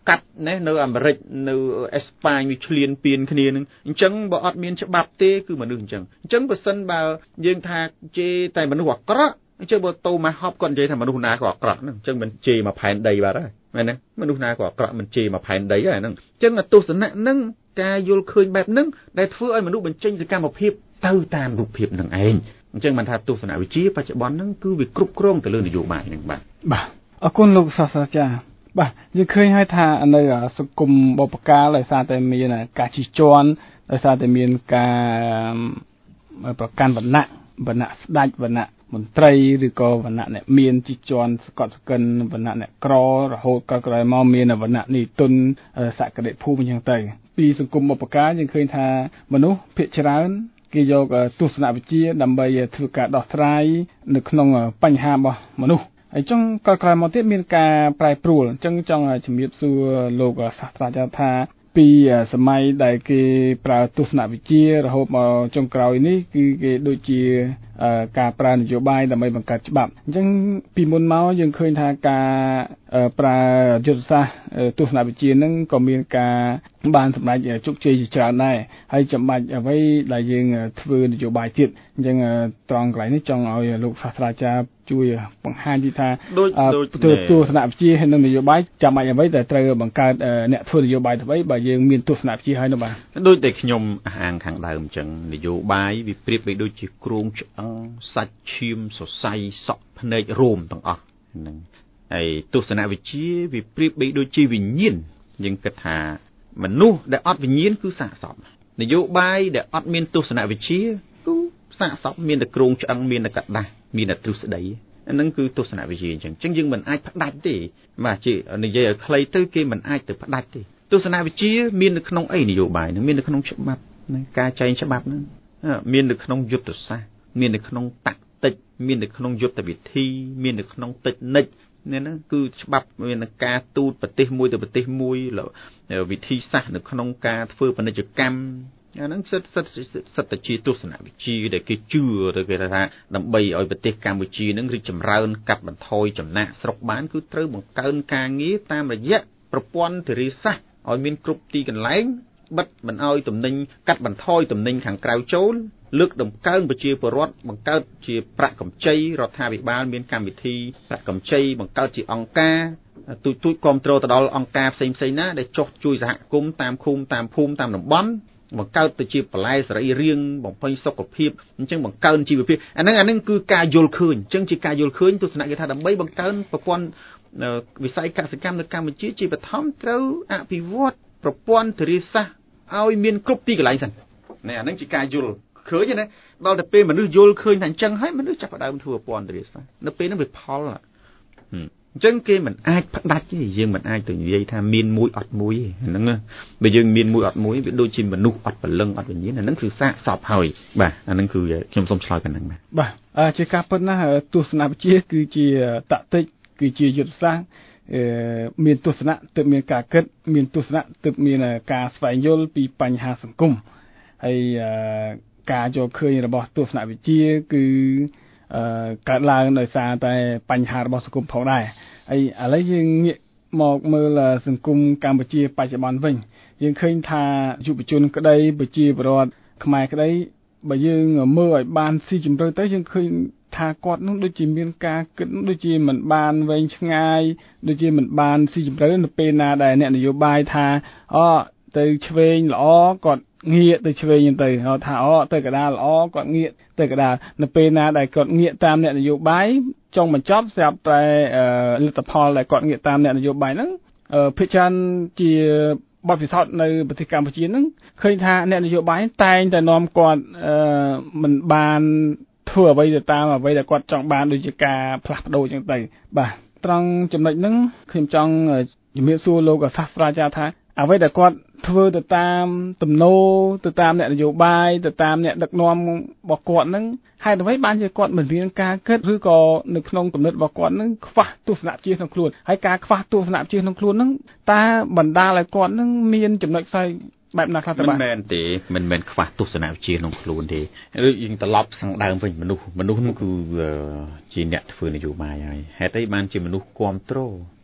កាត់ណានៅអាមេរិកនៅអេស្ប៉ាញវាឆ្លៀនពៀនគ្នានឹងអញ្ចឹងបើអត់មានច្បាប់ទេគឺមនុស្សអញ្ចឹងអញ្ចឹងបើសិនបើយើងថាជេរតែមនុស្សអាក្រក់អញ្ចឹងបើតូម៉ាស់ហបគាត់និយាយថាមនុស្សណាក៏អាក្រក់ហ្នឹងអញ្ចឹងមិនជេរមកផែនដីបាទហើយមែនទេមនុស្សណាក៏អាក្រក់មិនជេរមកផែនដីហើយហ្នឹងអញ្ចឹងទស្សនៈហ្នឹងការយល់ឃើញបែបហ្នឹងដែលធ្វើឲ្យមនុស្សបញ្ចេញសកម្មភាពទៅតាមរូបភាពនឹងឯងអញ្ចឹងបានថាទស្សនវិជ្ជាបច្ចុប្បន្នហ្នឹងគឺវាគ្រប់គ្រងទៅលើនយោបាយហ្នឹងបាទបាទអរគុណលោកសាស្ត្រាចារ្យបាទយើងឃើញហើយថានៅសង្គមបុព្វកាលដោយសារតែមានការជិះជាន់ដោយសារតែមានការប្រកាន់វណ្ណៈវណ្ណៈស្ដេចវណ្ណៈមន្ត្រីឬក៏វណ្ណៈអ្នកមានជិះជាន់សកត់សកិនវណ្ណៈអ្នកក្ររហូតក្រោយមកមានវណ្ណៈនីទុនសក្តិភូមិអញ្ចឹងទៅពីសង្គមបុព្វកាលយើងឃើញថាមនុស្សភាគច្រើនគេយកទស្សនវិជ្ជាដើម្បីធ្វើការដោះស្រាយនៅក្នុងបញ្ហារបស់មនុស្សហើយចុងក្រោយៗមកទៀតមានការប្រែប្រួលអញ្ចឹងចង់ជំរាបសួរលោកសាស្ត្រាចារ្យថាពីសម័យដែលគេប្រើទស្សនវិជ្ជារហូតមកចុងក្រោយនេះគឺគេដូចជាការប្រើនយោបាយដើម្បីបង្កើតច្បាប់អញ្ចឹងពីមុនមកយើងឃើញថាការប្រើយុទ្ធសាស្ត្រទស្សនវិជ្ជានឹងក៏មានការបានសម្រេចជោគជ័យជាច្រើនដែរហើយចាំបាច់អ្វីដែលយើងធ្វើនយោបាយទៀតអញ្ចឹងត្រង់កន្លែងនេះចង់ឲ្យលោកសាស្ត្រាចារ្យជួយបង្ហាញពីថាទស្សនវិជ្ជាហើយនិងនយោបាយចាំបាច់អ្វីដែលត្រូវបង្កើតអ្នកធ្វើនយោបាយអ្វីបើយើងមានទស្សនវិជ្ជាហើយនោះបាទដូចតែខ្ញុំអះអាងខាងដើមអញ្ចឹងនយោបាយវាប្រៀបបីដូចជាគ្រោងឆ្អឹងសាច់ឈាមសរសៃសក់ភ្នែករោមទាំងអស់ហ្នឹងហើយទស្សនវិជ្ជាវាប្រៀបបីដូចជាវិញ្ញាណយើងគិតថាមនុស្សដែលអត់វិញ្ញាណគឺសាកសពនយោបាយដែលអត់មានទស្សនវិជ្ជាគឺសាកសពមានតែគ្រោងឆ្អឹងមានតែกระดาษមានតែទ្រឹស្ដីហ្នឹងគឺទស្សនវិជ្ជាអញ្ចឹងអញ្ចឹងយើងមិនអាចផ្ដាច់ទេបាទជានិយាយឲ្យខ្លីទៅគេមិនអាចទៅផ្ដាច់ទេទស្សនវិជ្ជាមាននៅក្នុងអីនយោបាយហ្នឹងមាននៅក្នុងច្បាប់ការចែងច្បាប់ហ្នឹងមាននៅក្នុងយុទ្ធសាស្ត្រមាននៅក្នុងតាក់ទិចមាននៅក្នុងយុទ្ធវិធីមាននៅក្នុងតិចនិចនេះហ្នឹងគឺច្បាប់មានការទូតប្រទេសមួយទៅប្រទេសមួយវិធីសាស្ត្រនៅក្នុងការធ្វើពាណិជ្ជកម្មអាហ្នឹងសិតសិតសិតតែជាទស្សនវិជ្ជាដែលគេជឿទៅគេថាដើម្បីឲ្យប្រទេសកម្ពុជាហ្នឹងរីកចម្រើនកាត់បន្ថយចំណាកស្រុកបានគឺត្រូវបង្កើនការងារតាមរយៈប្រព័ន្ធធារាសាស្ត្រឲ្យមានគ្រប់ទីកន្លែងបិទមិនឲ្យទំនិញកាត់បន្ថយទំនិញខាងក្រៅចូលលើកដំកើងប្រជាពលរដ្ឋបង្កើតជាប្រាក់កម្ចីរដ្ឋាភិបាលមានកម្មវិធីប្រាក់កម្ចីបង្កើតជាអង្គការទូចទូចគ្រប់គ្រងទៅដល់អង្គការផ្សេងផ្សេងណាដែលចុះជួយសហគមន៍តាមឃុំតាមភូមិតាមតំបន់បង្កើតទៅជាបន្លែសរីរាង្គបំពេញសុខភាពអញ្ចឹងបង្កើនជីវភាពអាហ្នឹងអាហ្នឹងគឺការយល់ឃើញអញ្ចឹងជាការយល់ឃើញទស្សនៈគេថាដើម្បីបង្កើនប្រព័ន្ធវិស័យកសិកម្មនៅកម្ពុជាជាបឋមត្រូវអភិវឌ្ឍប្រព័ន្ធធារាសាស្ត្រឲ្យមានគ្រប់ទីកន្លែងសិននេះអាហ្នឹងជាការយល់ឃើញណាដល់តែពេលមនុស្សយល់ឃើញថាអញ្ចឹងហើយមនុស្សចាប់ផ្ដើមធ្វើប្រព័ន្ធធារាសាស្ត្រនៅពេលហ្នឹងវាផលអញ្ចឹងគេមិនអាចផ្ដាច់ទេយើងមិនអាចទៅនិយាយថាមានមួយអត់មួយទេហ្នឹងបើយើងមានមួយអត់មួយវាដូចជាមនុស្សអត់ព្រលឹងអត់វិញ្ញាណអាហ្នឹងគឺសាកសពហើយបាទអាហ្នឹងគឺខ្ញុំសូមឆ្លើយប៉ុណ្្នឹងបាទបាទជាការពិតណាស់ទស្សនវិជ្ជាគឺជាតតិចគឺជាយុទ្ធសាស្ត្រមានទស្សនៈទើបមានការគិតមានទស្សនៈទើបមានការស្វែងយល់ពីបញ្ហាសង្គមហើយការយកឃើញរបស់ទស្សនវិជ្ជាគឺកើតឡើងដោយសារតែបញ្ហារបស់សង្គមផងដែរហើយឥឡូវយើងងាកមកមើលសង្គមកម្ពុជាបច្ចុប្បន្នវិញយើងឃើញថាយុវជនក្តីប្រជាពលរដ្ឋខ្មែរក្តីបើយើងមើលឲ្យបានស៊ីជម្រៅទៅយើងឃើញថាគាត់នឹងដូចជាមានការគិតដូចជាមិនបានវែងឆ្ងាយដូចជាមិនបានស៊ីជម្រៅនៅពេលណាដែលអ្នកនយោបាយថាអូទៅឆ្វេងល្អគាត់ងាកទៅឆ្វេងទៅថាអូទៅកដាលល្អគាត់ងាកទៅកដាលនៅពេលណាដែលគាត់ងាកតាមអ្នកនយោបាយចង់បញ្ចប់ស្រាប់តែលទ្ធផលដែលគាត់ងាកតាមអ្នកនយោបាយហ្នឹងភាគច្រើនជាបទពិសោធន៍នៅប្រទេសកម្ពុជាហ្នឹងឃើញថាអ្នកនយោបាយតែងតែនាំគាត់មិនបានធ្វើអ្វីទៅតាមអ្វីដែលគាត់ចង់បានដូចជាការផ្លាស់ប្ដូរចឹងទៅបាទត្រង់ចំណុចហ្នឹងខ្ញុំចង់ជំរាបសួរលោកសាស្ត្រាចារ្យថាអ្វីដែលគាត់ធ្វើទៅតាមទំនោរទៅតាមអ្នកនយោបាយទៅតាមអ្នកដឹកនាំរបស់គាត់ហ្នឹងហេតុអ្វីបានជាគាត់មិនមានការគិតឬក៏នៅក្នុងគំនិតរបស់គាត់ហ្នឹងខ្វះទស្សនវិជ្ជាក្នុងខ្លួនហើយការខ្វះទស្សនវិជ្ជាក្នុងខ្លួនហ្នឹងតើបណ្ដាលឲ្យគាត់ហ្នឹងមានចំណុចខ្សោយបែបណាខ្លះទៅបាទមិនមែនទេមិនមែនខ្វះទស្សនវិជ្ជាក្នុងខ្លួនទេឬយើងត្រឡប់ខាងដើមវិញមនុស្សមនុស្សហ្នឹងគឺជាអ្នកធ្វើនយោបាយហើយហេតុអីបានជាមនុស្សគ្រប់គ្រង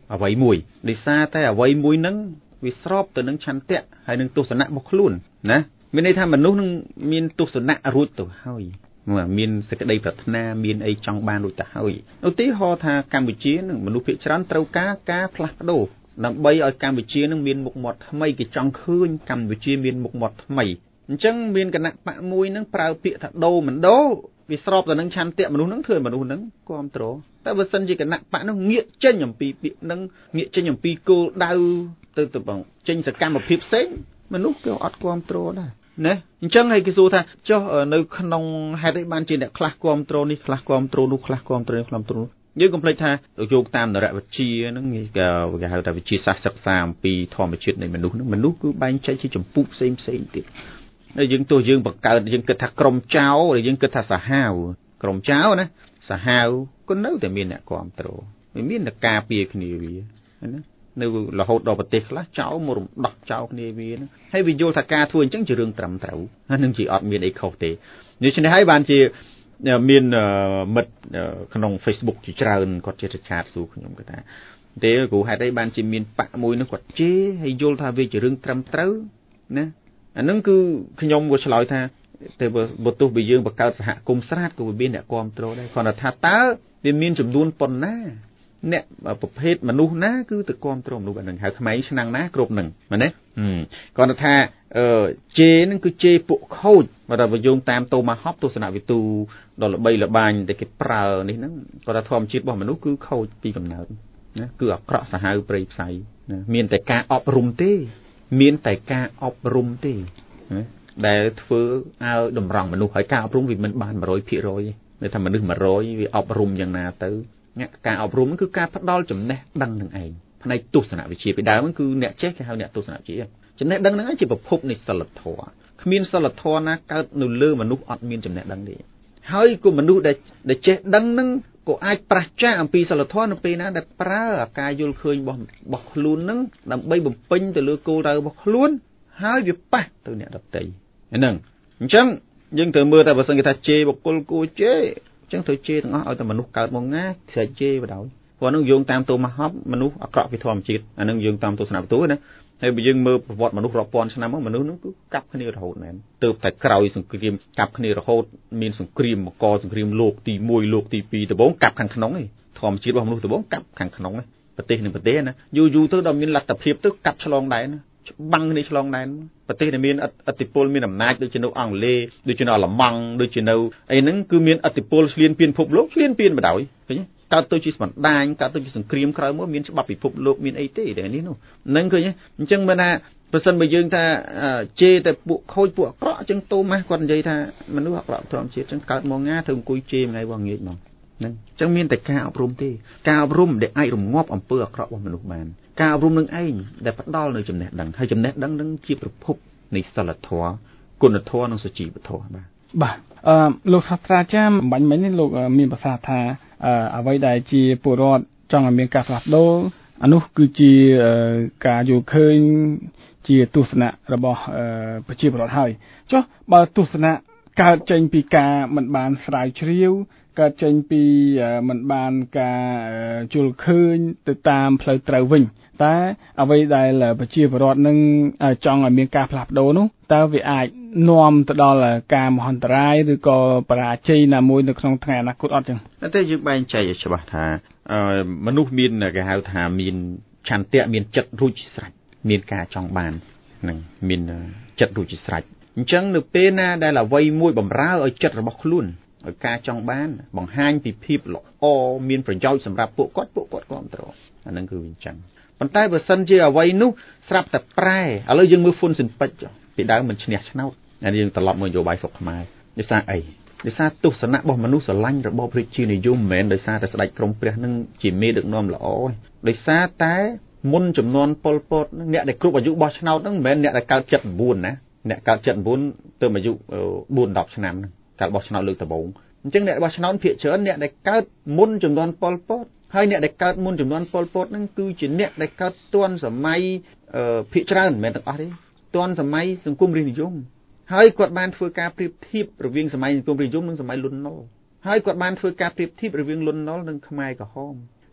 អ្វីមួយដោយសារតែអ្វីមួយហ្នឹងវាស្របទៅនឹងឆន្ទៈហើយនឹងទស្សនៈរបស់ខ្លួនណាមានន័យថាមនុស្សនឹងមានទស្សនៈរួចទៅហើយមានសេចក្តីប្រាថ្នាមានអីចង់បានរួចទៅហើយឧទាហរណ៍ថាកម្ពុជានឹងមនុស្សភាគច្រើនត្រូវការការផ្លាស់ប្ដូរដើម្បីឲ្យកម្ពុជានឹងមានមុខមាត់ថ្មីគេចង់ឃើញកម្ពុជាមានមុខមាត់ថ្មីអញ្ចឹងមានគណៈបកមួយនឹងប្រើពាក្យថាដូរមិនដូរវាស្របទៅនឹងឆន្ទៈមនុស្សនឹងធ្វើឲ្យមនុស្សនឹងគ្រប់គ្រងតែបើសិនជាគណៈបកនឹងងាកចេញអំពីពាក្យនឹងងាកចេញអំពីគោលដៅទៅទៅបងចេញសកម្មភាពផ្សេងមនុស្សគេអត់គ្រប់គ្រងដែរណាអញ្ចឹងហើយគេសួរថាចុះនៅក្នុងហេតុអីបានជាអ្នកខ្លះគ្រប់គ្រងនេះខ្លះគ្រប់គ្រងនោះខ្លះគ្រប់គ្រងខ្លះគ្រប់គ្រងយើងកុំភ្លេចថាយកតាមនរវិទ្យាហ្នឹងគេហៅថាវិទ្យាសាស្ត្រសិក្សាអំពីធម្មជាតិនៃមនុស្សហ្នឹងមនុស្សគឺបែងចែកជាចម្ពោះផ្សេងផ្សេងទៀតហើយយើងទោះយើងបង្កើតយើងគិតថាក្រុមចៅឬយើងគិតថាសាហាវក្រុមចៅណាសាហាវក៏នៅតែមានអ្នកគ្រប់គ្រងវាមានតែការពារគ្នាវាណានៅរហូតដល់ប្រទេសខ្លះចោលមករំដោះចោលគ្នាវាហ្នឹងហើយវាយល់ថាការធ្វើអញ្ចឹងជារឿងត្រឹមត្រូវហើយនឹងជាអត់មានអីខុសទេដូច្នេះហើយបានជាមានមិត្តក្នុង Facebook ជាច្រើនគាត់ចេះឆាតសួរខ្ញុំគាត់ថាទេគ្រូហេតុអីបានជាមានបកមួយនោះគាត់ជេរហើយយល់ថាវាជារឿងត្រឹមត្រូវណាអាហ្នឹងគឺខ្ញុំក៏ឆ្លើយថាតែបើទោះបីយើងបង្កើតសហគមន៍ស្រាតក៏វាមានអ្នកគ្រប់គ្រងដែរគាត់ថាតើវាមានចំនួនប៉ុណ្ណាអ្នកប្រភេទមនុស្សណាគឺទៅគ្រប់គ្រងមនុស្សហ្នឹងហៅខ្មែរឆ្នាំងណាគ្រប់ហ្នឹងមែនទេគាត់ថាអឺជេហ្នឹងគឺជេពួកខូចបើថាបើយោងតាមតូម៉ាហប់ទស្សនវិទូដល់ល្បីល្បាញដែលគេប្រើនេះហ្នឹងគាត់ថាធម្មជាតិរបស់មនុស្សគឺខូចពីកំណើតណាគឺអាក្រក់សាហាវព្រៃផ្សៃណាមានតែការអប់រំទេមានតែការអប់រំទេណាដែលធ្វើឲ្យតម្រង់មនុស្សហើយការអប់រំវាមិនបាន one hundred percent ទេដែលថាមនុស្សone hundredវាអប់រំយ៉ាងណាទៅការអប់រំគឺការផ្ដល់ចំណេះដឹងនឹងឯងផ្នែកទស្សនវិជ្ជាពីដើមគឺអ្នកចេះគេហៅអ្នកទស្សនវិជ្ជាចំណេះដឹងហ្នឹងជាប្រភពនៃសិលធម៌គ្មានសិលធម៌ណាកើតនៅលើមនុស្សអត់មានចំណេះដឹងទេហើយក៏មនុស្សដែលដែលចេះដឹងហ្នឹងក៏អាចប្រឆាំងអំពីសិលធម៌នៅពេលណាដែលប្រើអាការយល់ឃើញរបស់របស់ខ្លួនហ្នឹងដើម្បីបំពេញទៅលើគោលដៅរបស់ខ្លួនហើយវាប៉ះទៅអ្នកដទៃហ្នឹងអញ្ចឹងយើងត្រូវមើលតែបើសិនគេថាជេរបុគ្គលគួរជេរអញ្ចឹងត្រូវជេរទាំងអស់ឲ្យតែមនុស្សកើតមកណាស្រែកជេរបណ្ដោយព្រោះហ្នឹងយោងតាមតូម៉ាហប់មនុស្សអាក្រក់ពីធម្មជាតិអាហ្នឹងយោងតាមទស្សនវិទូណាហើយបើយើងមើលប្រវត្តិមនុស្សរាប់ពាន់ឆ្នាំមកមនុស្សហ្នឹងគឺកាប់គ្នារហូតមែនទើបតែក្រោយសង្គ្រាមកាប់គ្នារហូតមានសង្គ្រាមមកកសង្គ្រាមលោកទីoneលោកទីtwoដំបូងកាប់ខាងក្នុងឯងធម្មជាតិរបស់មនុស្សដំបូងកាប់ខាងក្នុងឯងប្រទេសនឹងប្រទេសណាយូរយូរទៅដល់មានលទ្ធភាពទៅកាប់ឆ្លងដែនច្បាំងគ្នាឆ្លងដែនប្រទេសដែលមានឥទ្ធិពលមានអំណាចដូចជានៅអង់គ្លេសដូចជានៅអាល្លឺម៉ង់ដូចជានៅអីហ្នឹងគឺមានឥទ្ធិពលឆ្លៀនពៀនពិភពលោកឆ្លៀនពៀនបណ្ដោយឃើញកើតទៅជាបណ្ដាញកើតទៅជាសង្គ្រាមក្រោយមកមានច្បាប់ពិភពលោកមានអីទេតែនេះនោះហ្នឹងឃើញអញ្ចឹងមើលថាប្រសិនបើយើងថាជេរតែពួកខូចពួកអាក្រក់អញ្ចឹងតូម៉ាស់គាត់និយាយថាមនុស្សអាក្រក់ធម្មជាតិអញ្ចឹងកើតមកងាទៅអង្គុយជេរថ្ងៃវងងាយមកហ្នឹងអញ្ចឹងមានតែការអប់រំទេការអប់រំដែលអាចរងាប់អំពើអាក្រក់របស់មនុស្សបានការអប់រំនឹងឯងដែលផ្ដល់នៅចំណេះដឹងហើយចំណេះដឹងនឹងជាប្រភពនៃសិលធម៌គុណធម៌និងសុជីវធម៌បាទបាទអឺលោកសាស្ត្រាចារ្យបាញ់មិញនេះលោកមានប្រសាសន៍ថាអ្វីដែលជាពលរដ្ឋចង់ឲ្យមានការផ្លាស់ប្ដូរអានោះគឺជាការយល់ឃើញជាទស្សនៈរបស់ប្រជាពលរដ្ឋហើយចុះបើទស្សនៈកើតចេញពីការមិនបានស្រាវជ្រាវកើតចេញពីមិនបានការជល់ឃើញទៅតាមផ្លូវត្រូវវិញតែអ្វីដែលប្រជាពលរដ្ឋនឹងចង់ឲ្យមានការផ្លាស់ប្ដូរនោះតើវាអាចនាំទៅដល់ការមហន្តរាយឬក៏បរាជ័យណាមួយនៅក្នុងថ្ងៃអនាគតអត់ចឹងតែយើងបែងចែកឲ្យច្បាស់ថាមនុស្សមានគេហៅថាមានឆន្ទៈមានចិត្តរួចស្រេចមានការចង់បាននឹងមានចិត្តរួចស្រេចអញ្ចឹងនៅពេលណាដែលអ្វីមួយបំរើឲ្យចិត្តរបស់ខ្លួនឲ្យការចង់បានបង្ហាញពីភាពល្អមានប្រយោជន៍សម្រាប់ពួកគាត់ពួកគាត់គ្រប់គ្រងអាហ្នឹងគឺវាអញ្ចឹងប៉ុន្តែបើសិនជាអ្វីនោះស្រាប់តែប្រែឥឡូវយើងមើលហ៊ុនស៊ិនប៉ិចពីដើមមិនឈ្នះឆ្នោតហើយយើងត្រឡប់មកនយោបាយសុខខ្មែរដោយសារអីដោយសារទស្សនៈរបស់មនុស្សស្រឡាញ់របបរាជានិយមមិនមែនដោយសារតែស្ដេចក្រមព្រះនឹងជាមេដឹកនាំល្អទេដោយសារតែមុនចំនួនប៉ុលពតអ្នកដែលគ្រប់អាយុបោះឆ្នោតហ្នឹងមិនមែនអ្នកដែលកើតseventy nineណាអ្នកកើតseventy nineទៅអាយុfour tenឆ្នាំហ្នឹងកាលបោះឆ្នោតលើកដំបូងអញ្ចឹងអ្នកបោះឆ្នោតភាគច្រើនអ្នកដែលកើតមុនចំនួនប៉ុលពតហើយអ្នកដែលកើតមុនចំនួនប៉ុលពតហ្នឹងគឺជាអ្នកដែលកើតទាន់សម័យភាគច្រើនមិនមែនទាំងអស់ទេទាន់សម័យសង្គមរាស្ត្រនិយមហើយគាត់បានធ្វើការប្រៀបធៀបរវាងសម័យសង្គមរាស្ត្រនិយមនិងសម័យលន់នល់ហើយគាត់បានធ្វើការប្រៀបធៀបរវាងលន់នល់និងខ្មែរក្រហម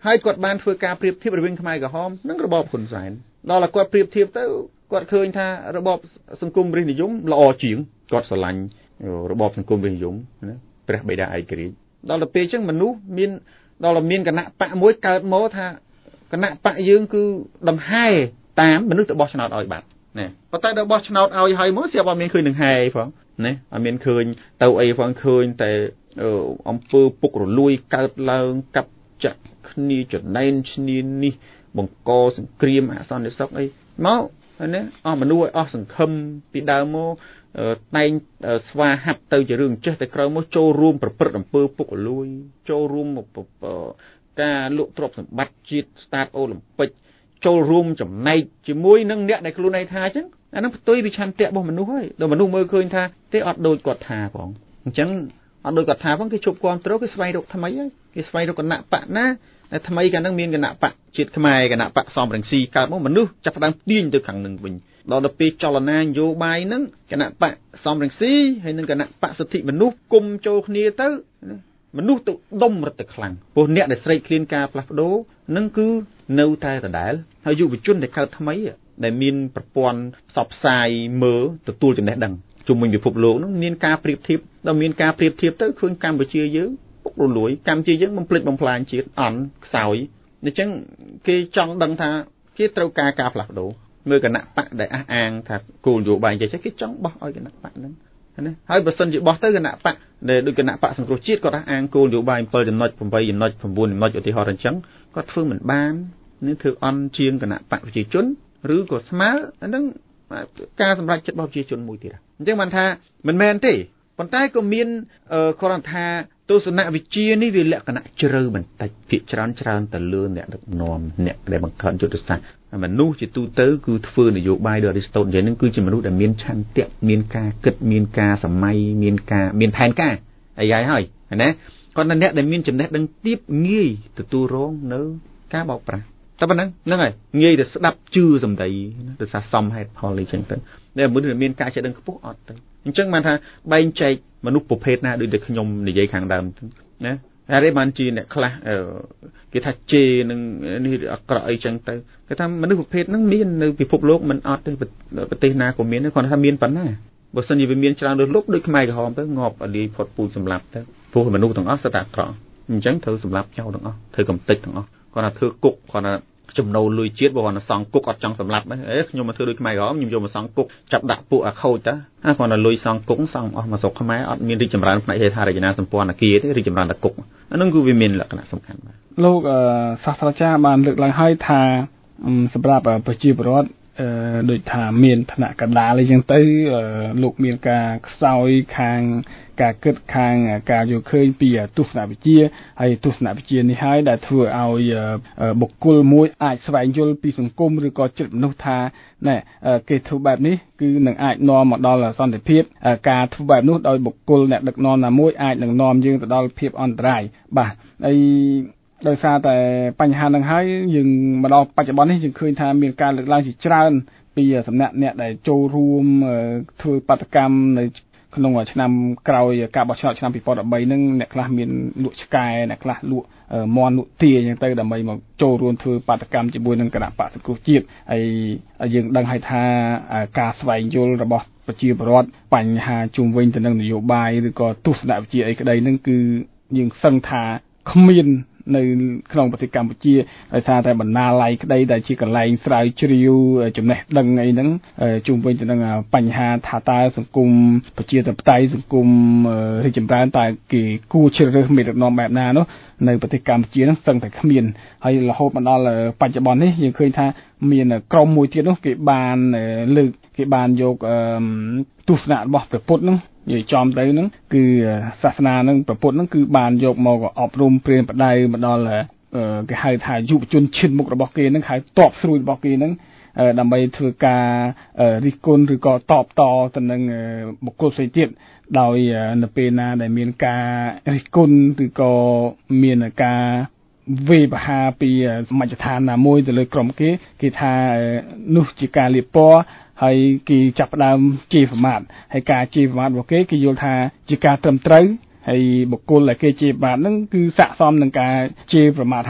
ហើយគាត់បានធ្វើការប្រៀបធៀបរវាងខ្មែរក្រហមនិងរបបហ៊ុនសែនដល់តែគាត់ប្រៀបធៀបទៅគាត់ឃើញថារបបសង្គមរាស្ត្រនិយមល្អជាងគាត់ស្រឡាញ់របបសង្គមរាស្ត្រនិយមណាព្រះបិតាឯករាជ្យដល់ទៅពេលអញ្ចឹងមនុស្សមានដល់តែមានគណៈបកមួយកើតមកថាគណៈបកយើងគឺដង្ហែតាមមនុស្សទៅបោះឆ្នោតឲ្យបាត់ណាប៉ុន្តែដល់បោះឆ្នោតឲ្យហើយមកស្រាប់អត់មានឃើញនឹងហែផងណាអត់មានឃើញទៅអីផងឃើញតែអំពើពុករលួយកើតឡើងកាប់ចាក់គ្នាចំណែនឈ្នានេះបង្កសង្គ្រាមអសន្តិសុខអីមកណាអស់មនុស្សឲ្យអស់សង្ឃឹមពីដើមមកតែងស្វាហាប់ទៅជារឿងចេះតែក្រោយមកចូលរួមប្រព្រឹត្តអំពើពុករលួយចូលរួមការលក់ទ្រព្យសម្បត្តិជាតិស្តាតអូឡ িম্প ពិកចូលរួមចំណែកជាមួយនឹងអ្នកដែលខ្លួនឯងថាអញ្ចឹងអានឹងផ្ទុយពីឆន្ទៈរបស់មនុស្សហើយដល់មនុស្សមើលឃើញថាទេអត់ដូចគាត់ថាផងអញ្ចឹងអត់ដូចគាត់ថាផងគេជប់គ្រប់ត្រូលគេស្វែងរកថ្មីហើយគេស្វែងរកគណៈបកណាតែថ្មីកាលហ្នឹងមានគណៈបកជាតិខ្មែរគណៈបកសំរងស៊ីកើតមកមនុស្សចាប់ផ្ដើមទាញទៅខាងនឹងវិញដល់ទៅពេលចលនានយោបាយហ្នឹងគណៈបកសំរងស៊ីហើយនឹងគណៈបកសិទ្ធិមនុស្សគុំចូលគ្នាទៅមនុស្សទៅដុំរត់ទៅខ្លាំងព្រោះអ្នកដែលស្រែកឃ្លានការផ្លាស់ប្ដូរហ្នឹងគឺនៅតែដដែលហើយយុវជនដែលកើតថ្មីដែលមានប្រព័ន្ធផ្សព្វផ្សាយមើលទទួលចំណេះដឹងជុំវិញពិភពលោកហ្នឹងមានការប្រៀបធៀបដល់មានការប្រៀបធៀបទៅឃើញកម្ពុជាយើងពុករលួយកម្ពុជាយើងបំភ្លេចបំផ្លាញជាតិអន់ខ្សោយអញ្ចឹងគេចង់ដឹងថាគេត្រូវការការផ្លាស់ប្ដូរមើលគណៈបកដែលអះអាងថាគោលនយោបាយអញ្ចឹងគេចង់បោះឲ្យគណៈបកហ្នឹងណាហើយបើសិនជាបោះទៅគណៈបកដែលដូចគណៈបកសង្គ្រោះជាតិគាត់អះអាងគោលនយោបាយbảyចំណុច8ចំណុច9ចំណុចឧទាហរណ៍អញ្ចឹងគាត់ធ្វើមិនបាននេះធ្វើអន់ជាងគណៈបកប្រជាជនឬក៏ស្មើអាហ្នឹងការសម្រេចចិត្តរបស់ប្រជាជនមួយទៀតអញ្ចឹងបានថាមិនមែនទេប៉ុន្តែក៏មានគ្រាន់ថាទស្សនវិជ្ជានេះវាលក្ខណៈជ្រៅបន្តិចភាគច្រើនច្រើនទៅលើអ្នកដឹកនាំអ្នកដែលបង្កើតយុទ្ធសាស្ត្រមនុស្សជាទូទៅគឺធ្វើនយោបាយដោយអេរីស្តូតនិយាយហ្នឹងគឺជាមនុស្សដែលមានឆន្ទៈមានការគិតមានការសម័យមានការមានផែនការអីហើយហើយណាគាត់តែអ្នកដែលមានចំណេះដឹងទាបងាយទទួលរងនៅការបោកប្រាស់តែប៉ុណ្ណឹងហ្នឹងហើយងាយទៅស្ដាប់ជឿសម្ដីទៅថាសមហេតុផលអីចឹងទៅដែលមនុស្សដែលមានការចេះដឹងខ្ពស់អត់ទៅអញ្ចឹងបានថាបែងចែកមនុស្សប្រភេទណាដូចតែខ្ញុំនិយាយខាងដើមណាហើយបានជាអ្នកខ្លះគេថាជេរនឹងនេះអាក្រក់អីចឹងទៅគេថាមនុស្សប្រភេទហ្នឹងមាននៅពិភពលោកមិនអត់ទេប្រទេសណាក៏មានដែរគាត់ថាមានប៉ុណ្ណាបើសិនជាវាមានច្រើនលើសលប់ដូចខ្មែរក្រហមទៅងាប់អលីផុតពូជសម្លាប់ទៅព្រោះមនុស្សទាំងអស់សិតតែអាក្រក់អញ្ចឹងត្រូវសម្លាប់ចោលទាំងអស់ធ្វើកំតិចទាំងអស់គាត់ថាធ្វើគុកគាត់ថាចំណូលលុយជាតិបើគាត់សង់គុកអត់ចង់សម្លាប់អេខ្ញុំមកធ្វើដូចខ្មែរក្រហមខ្ញុំយកមកសង់គុកចាប់ដាក់ពួកអាខូចតាអាគាត់ថាលុយសង់គុកសង់អស់មកស្រុកខ្មែរអត់មានរីកចម្រើនផ្នែកហេដ្ឋារចនាសម្ព័ន្ធអគារទេរីកចម្រើនតែគុកអានឹងគឺវាមានលក្ខណៈសំខាន់បាទលោកសាស្ត្រាចារ្យបានលើកឡើងហើយថាសម្រាប់ប្រជាពលរដ្ឋដូចថាមានឋានៈកណ្ដាលអីចឹងទៅលោកមានការខ្សោយខាងការគិតខាងការយល់ឃើញពីទស្សនវិជ្ជាហើយទស្សនវិជ្ជានេះហើយដែលធ្វើឲ្យបុគ្គលមួយអាចស្វែងយល់ពីសង្គមឬក៏ចិត្តមនុស្សថាណែគេធ្វើបែបនេះគឺនឹងអាចនាំមកដល់សន្តិភាពការធ្វើបែបនោះដោយបុគ្គលអ្នកដឹកនាំណាមួយអាចនឹងនាំយើងទៅដល់ភាពអន្តរាយបាទហើយដោយសារតែបញ្ហានឹងហើយយើងមកដល់បច្ចុប្បន្ននេះយើងឃើញថាមានការលើកឡើងជាច្រើនពីសំណាក់អ្នកដែលចូលរួមធ្វើបាតកម្មនៅក្នុងឆ្នាំក្រោយការបោះឆ្នោតឆ្នាំ2013ហ្នឹងអ្នកខ្លះមានលក់ឆ្កែអ្នកខ្លះលក់មន់លក់ទាអញ្ចឹងទៅដើម្បីមកចូលរួមធ្វើបាតកម្មជាមួយនឹងគណៈបក្សសង្គ្រោះជាតិហើយយើងដឹងហើយថាការស្វែងយល់របស់ប្រជាពលរដ្ឋបញ្ហាជុំវិញទៅនឹងនយោបាយឬក៏ទស្សនវិជ្ជាអីក្តីហ្នឹងគឺយើងសឹងថាគ្មាននៅក្នុងប្រទេសកម្ពុជាដោយសារតែបណ្ណាល័យក្តីដែលជាកន្លែងស្រាវជ្រាវចំណេះដឹងអីហ្នឹងជុំវិញទៅនឹងបញ្ហាថាតើសង្គមប្រជាធិបតេយ្យសង្គមរីកចម្រើនតែគេគួរជ្រើសរើសមេដឹកនាំបែបណានោះនៅប្រទេសកម្ពុជាហ្នឹងសឹងតែគ្មានហើយរហូតមកដល់បច្ចុប្បន្ននេះយើងឃើញថាមានក្រុមមួយទៀតនោះគេបានលើកគេបានយកទស្សនៈរបស់ព្រះពុទ្ធហ្នឹងនិយាយចំទៅហ្នឹងគឺសាសនាហ្នឹងព្រះពុទ្ធហ្នឹងគឺបានយកមកអប់រំព្រានប្រដៅមកដល់គេហៅថាយុវជនឈានមុខរបស់គេហ្នឹងហៅតបស្រួយរបស់គេហ្នឹងដើម្បីធ្វើការរិះគន់ឬក៏តបតទៅនឹងបុគ្គលផ្សេងទៀតដោយនៅពេលណាដែលមានការរិះគន់ឬក៏មានការវេបហាពីមជ្ឈដ្ឋានណាមួយទៅលើក្រុមគេគេថានោះជាការលៀបពណ៌ហើយគេចាប់ផ្ដើមជេរប្រមាថហើយការជេរប្រមាថរបស់គេគេយល់ថាជាការត្រឹមត្រូវហើយបុគ្គលដែលគេជេរប្រមាថហ្នឹងគឺស័ក្តិសមនឹងការជេរប្រមាថហើយអ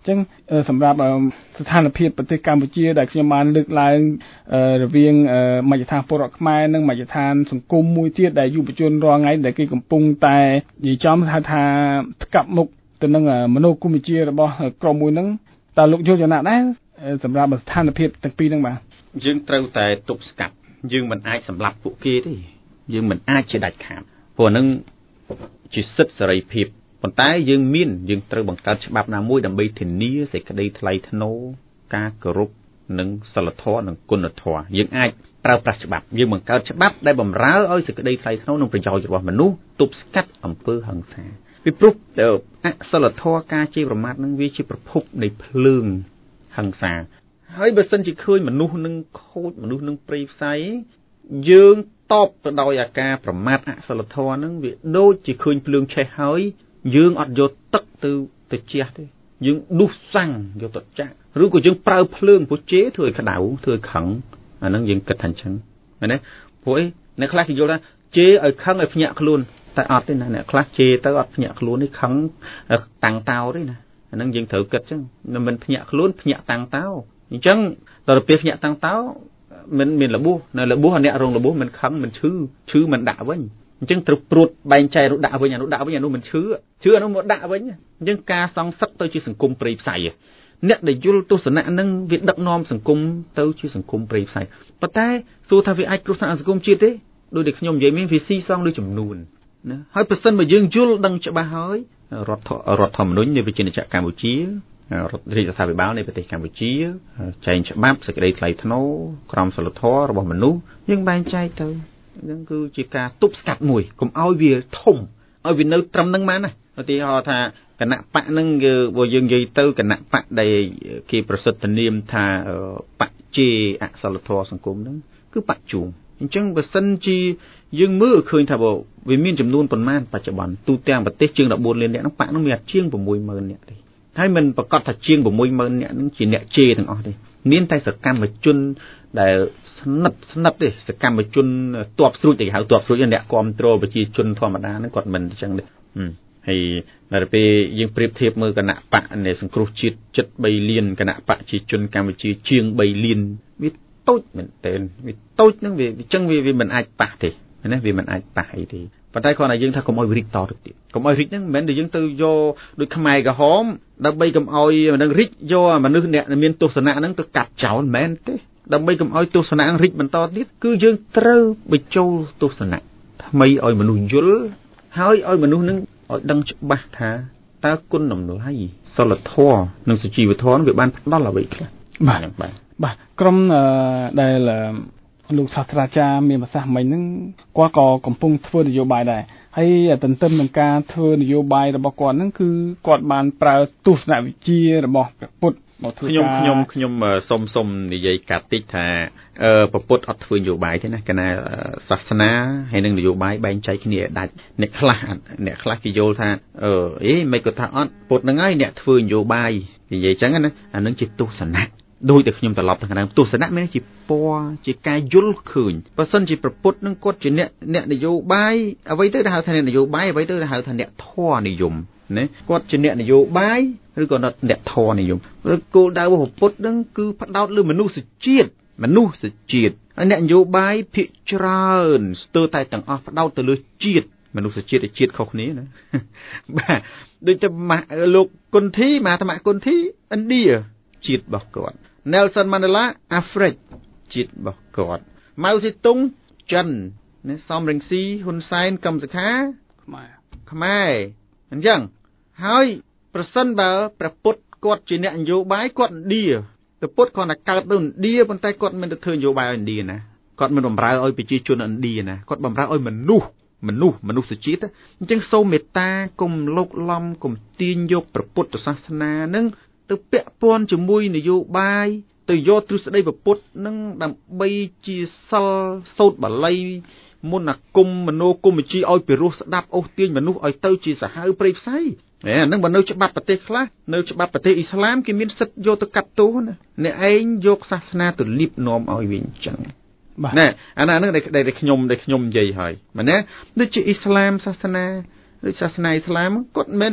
ចឹងសម្រាប់ស្ថានភាពប្រទេសកម្ពុជាដែលខ្ញុំបានលើកឡើងរវាងមជ្ឈដ្ឋានពលរដ្ឋខ្មែរនិងមជ្ឈដ្ឋានសង្គមមួយទៀតដែលយុវជនរាល់ថ្ងៃដែលគេកំពុងតែនិយាយចំហៅថាថ្កាប់មុខទៅនឹងមនោគមវិជ្ជារបស់ក្រុមមួយហ្នឹងតើលោកយល់យ៉ាងណាដែរសម្រាប់ស្ថានភាពទាំងពីរហ្នឹងបាទយើងត្រូវតែទប់ស្កាត់យើងមិនអាចសម្លាប់ពួកគេទេយើងមិនអាចជាដាច់ខាតព្រោះហ្នឹងជាសិទ្ធិសេរីភាពប៉ុន្តែយើងមានយើងត្រូវបង្កើតច្បាប់ណាមួយដើម្បីធានាសេចក្តីថ្លៃថ្នូរការគោរពនិងសិលធម៌និងគុណធម៌យើងអាចប្រើប្រាស់ច្បាប់យើងបង្កើតច្បាប់ដែលបម្រើឲ្យសេចក្តីថ្លៃថ្នូរនិងប្រយោជន៍របស់មនុស្សទប់ស្កាត់អំពើហិង្សាពីព្រោះអសិលធម៌ការជេរប្រមាថនឹងវាជាប្រភពនៃភ្លើងហិង្សាហើយបើសិនជាឃើញមនុស្សនឹងខូចមនុស្សនឹងព្រៃផ្សៃយើងតបទៅដោយអាការប្រមាថអសិលធម៌នឹងវាដូចជាឃើញភ្លើងឆេះហើយយើងអត់យកទឹកទៅទៅជះទេយើងដុសសាំងយកទៅចាក់ឬក៏យើងប្រើភ្លើងពុះជេរធ្វើឲ្យក្តៅធ្វើឲ្យខឹងអាហ្នឹងយើងគិតថាអញ្ចឹងមែនទេព្រោះអីអ្នកខ្លះគេយល់ថាជេរឲ្យខឹងឲ្យភ្ញាក់ខ្លួនតែអត់ទេណាអ្នកខ្លះជេរទៅអត់ភ្ញាក់ខ្លួននេះខឹងតាំងតោទេណាអាហ្នឹងយើងត្រូវគិតអញ្ចឹងមិនភ្ញាក់ខ្លួនភ្ញាក់តាំងតោអញ្ចឹងដល់ទៅពេលភ្ញាក់តាំងតោមិនមានរបួសនៅរបួសអ្នករងរបួសមិនខឹងមិនឈឺឈឺមិនដាក់វិញអញ្ចឹងត្រូវព្រួតបែងចែកនោះដាក់វិញអានោះដាក់វិញអានោះមិនឈឺឈឺអានោះមកដាក់វិញអញ្ចឹងការសងសឹកទៅជាសង្គមព្រៃផ្សៃអ្នកដែលយល់ទស្សនៈហ្នឹងវាដឹកនាំសង្គមទៅជាសង្គមព្រៃផ្សៃប៉ុន្តែសួរថាវាអាចគ្រោះថ្នាក់សង្គមជាតិទេដោយតែខ្ញុំនិយាយមានវាស៊ីសងដោយចំនួនណាហើយប្រសិនបើយើងយល់ដឹងច្បាស់ហើយរដ្ឋរដ្ឋធម្មនុញ្ញនៃវិជាណាចក្រកម្ពុជារដ្ឋរាជរដ្ឋាភិបាលនៃប្រទេសកម្ពុជាចែងច្បាប់សេចក្តីថ្លៃថ្នូរក្រមសីលធម៌របស់មនុស្សយើងបែងចែកទៅហ្នឹងគឺជាការទប់ស្កាត់មួយកុំឲ្យវាធំឲ្យវានៅត្រឹមហ្នឹងមកណាឧទាហរណ៍ថាគណៈបកហ្នឹងគឺបើយើងនិយាយទៅគណៈបកដែលគេប្រសិទ្ធនាមថាបកជេអសិលធម៌សង្គមហ្នឹងគឺបកជួងអញ្ចឹងបើសិនជាយើងមើលឃើញថាវាមានចំនួនប៉ុន្មានបច្ចុប្បន្នទូទាំងប្រទេសជាង14លាននាក់ហ្នឹងបកហ្នឹងមានជាង60000នាក់ទេហើយមិនប្រកាសថាជាង60000នាក់ហ្នឹងជាអ្នកជេទាំងអស់ទេមានតែសកម្មជនដែលស្និទ្ធស្និទ្ធទេសកម្មជនទ័ពស្រួចគេហៅទ័ពស្រួចអ្នកគ្រប់គ្រងប្រជាជនធម្មតាហ្នឹងគាត់មិនអញ្ចឹងទេហើយដល់ពេលយើងប្រៀបធៀបមើលគណៈបកនៃសង្គ្រោះជាតិជិត3លានគណៈបកប្រជាជនកម្ពុជាជាង3លានវាតូចមែនទែនវាតូចហ្នឹងវាអញ្ចឹងវាវាមិនអាចប៉ះទេណាវាមិនអាចប៉ះអីទេប៉ុន្តែគ្រាន់តែយើងថាកុំឲ្យរីកតទៅទៀតកុំឲ្យរីកហ្នឹងមិនមែនតែយើងទៅយកដូចខ្មែរក្រហមដើម្បីកុំឲ្យមិនរីកយកមនុស្សអ្នកមានទស្សនៈហ្នឹងទៅកាត់ចោលមិនមែនទេដើម្បីកុំឲ្យទស្សនៈរីកបន្តទៀតគឺយើងត្រូវបញ្ចូលទស្សនៈថ្មីឲ្យមនុស្សយល់ហើយឲ្យមនុស្សនឹងឲ្យដឹងច្បាស់ថាតើគុណតម្លៃសិលធម៌និងសុជីវធម៌វាបានផ្ដល់អ្វីខ្លះបាទបាទបាទក្រុមដែលលោកសាស្ត្រាចារ្យមានប្រសាសន៍មិញហ្នឹងគាត់ក៏កំពុងធ្វើនយោបាយដែរហើយទន្ទឹមនឹងការធ្វើនយោបាយរបស់គាត់ហ្នឹងគឺគាត់បានប្រើទស្សនវិជ្ជារបស់ព្រះពុទ្ធខ្ញុំខ្ញុំខ្ញុំសុំសុំនិយាយកាត់តិចថាអឺព្រះពុទ្ធអត់ធ្វើនយោបាយទេណាកាលណាសាសនាហើយនឹងនយោបាយបែងចែកគ្នាដាច់អ្នកខ្លះអ្នកខ្លះគេយល់ថាអឺអេមិនគាត់ថាអត់ពុទ្ធហ្នឹងហើយអ្នកធ្វើនយោបាយនិយាយចឹងណាអានឹងជាទស្សនៈដោយតែខ្ញុំត្រឡប់ទៅខាងដើមទស្សនៈមានជាពណ៌ជាការយល់ឃើញបើសិនជាប្រពុតនឹងគាត់ជាអ្នកអ្នកនយោបាយអ្វីទៅដែលហៅថាអ្នកនយោបាយអ្វីទៅដែលហៅថាអ្នកធម៌និយមណាគាត់ជាអ្នកនយោបាយឬក៏អ្នកធម៌និយមគោលដៅរបស់ប្រពុតនឹងគឺផ្ដោតលើមនុស្សជាតិមនុស្សជាតិហើយអ្នកនយោបាយភាគច្រើនស្ទើរតែទាំងអស់ផ្ដោតទៅលើជាតិមនុស្សជាតិជាតិខុសគ្នាណាបាទដូចតែលោកគុនធីមហាត្មគុនធីឥណ្ឌាជាតិរបស់គាត់ Nelson Mandela អាហ្វ្រិកជាតិរបស់គាត់ Mao Zedong ចិនណាសំរងស៊ីហ៊ុនសែនកម្មសខាខ្មែរខ្មែរអញ្ចឹងហើយប្រសិនបើព្រះពុទ្ធគាត់ជាអ្នកនយោបាយគាត់ឥណ្ឌាព្រះពុទ្ធគាត់តែកើតនៅឥណ្ឌាប៉ុន្តែគាត់មិនទៅធ្វើនយោបាយឲ្យឥណ្ឌាណាគាត់មិនបំរើឲ្យប្រជាជនឥណ្ឌាណាគាត់បំរើឲ្យមនុស្សមនុស្សមនុស្សជាតិអញ្ចឹងសូមមេត្តាកុំលោកលំកុំទាញយកព្រះពុទ្ធសាសនានឹងទៅពាក់ព័ន្ធជាមួយនយោបាយទៅយកទ្រឹស្ដីព្រះពុទ្ធនឹងដើម្បីជាសិលសូត្របាលីមុនអាគមមโนគមវិជ្ជាឲ្យពិរោះស្ដាប់អូសទាញមនុស្សឲ្យទៅជាសាហាវព្រៃផ្សៃអាហ្នឹងបើនៅច្បាប់ប្រទេសខ្លះនៅច្បាប់ប្រទេសអ៊ីស្លាមគេមានសិទ្ធិយកទៅកាត់ទោសណាអ្នកឯងយកសាសនាទៅលៀបនាំឲ្យវាអញ្ចឹងណែអាហ្នឹងដែលខ្ញុំដែលខ្ញុំនិយាយហើយមែនទេដូចជាអ៊ីស្លាមសាសនាដូចសាសនាអ៊ីស្លាមគាត់មិន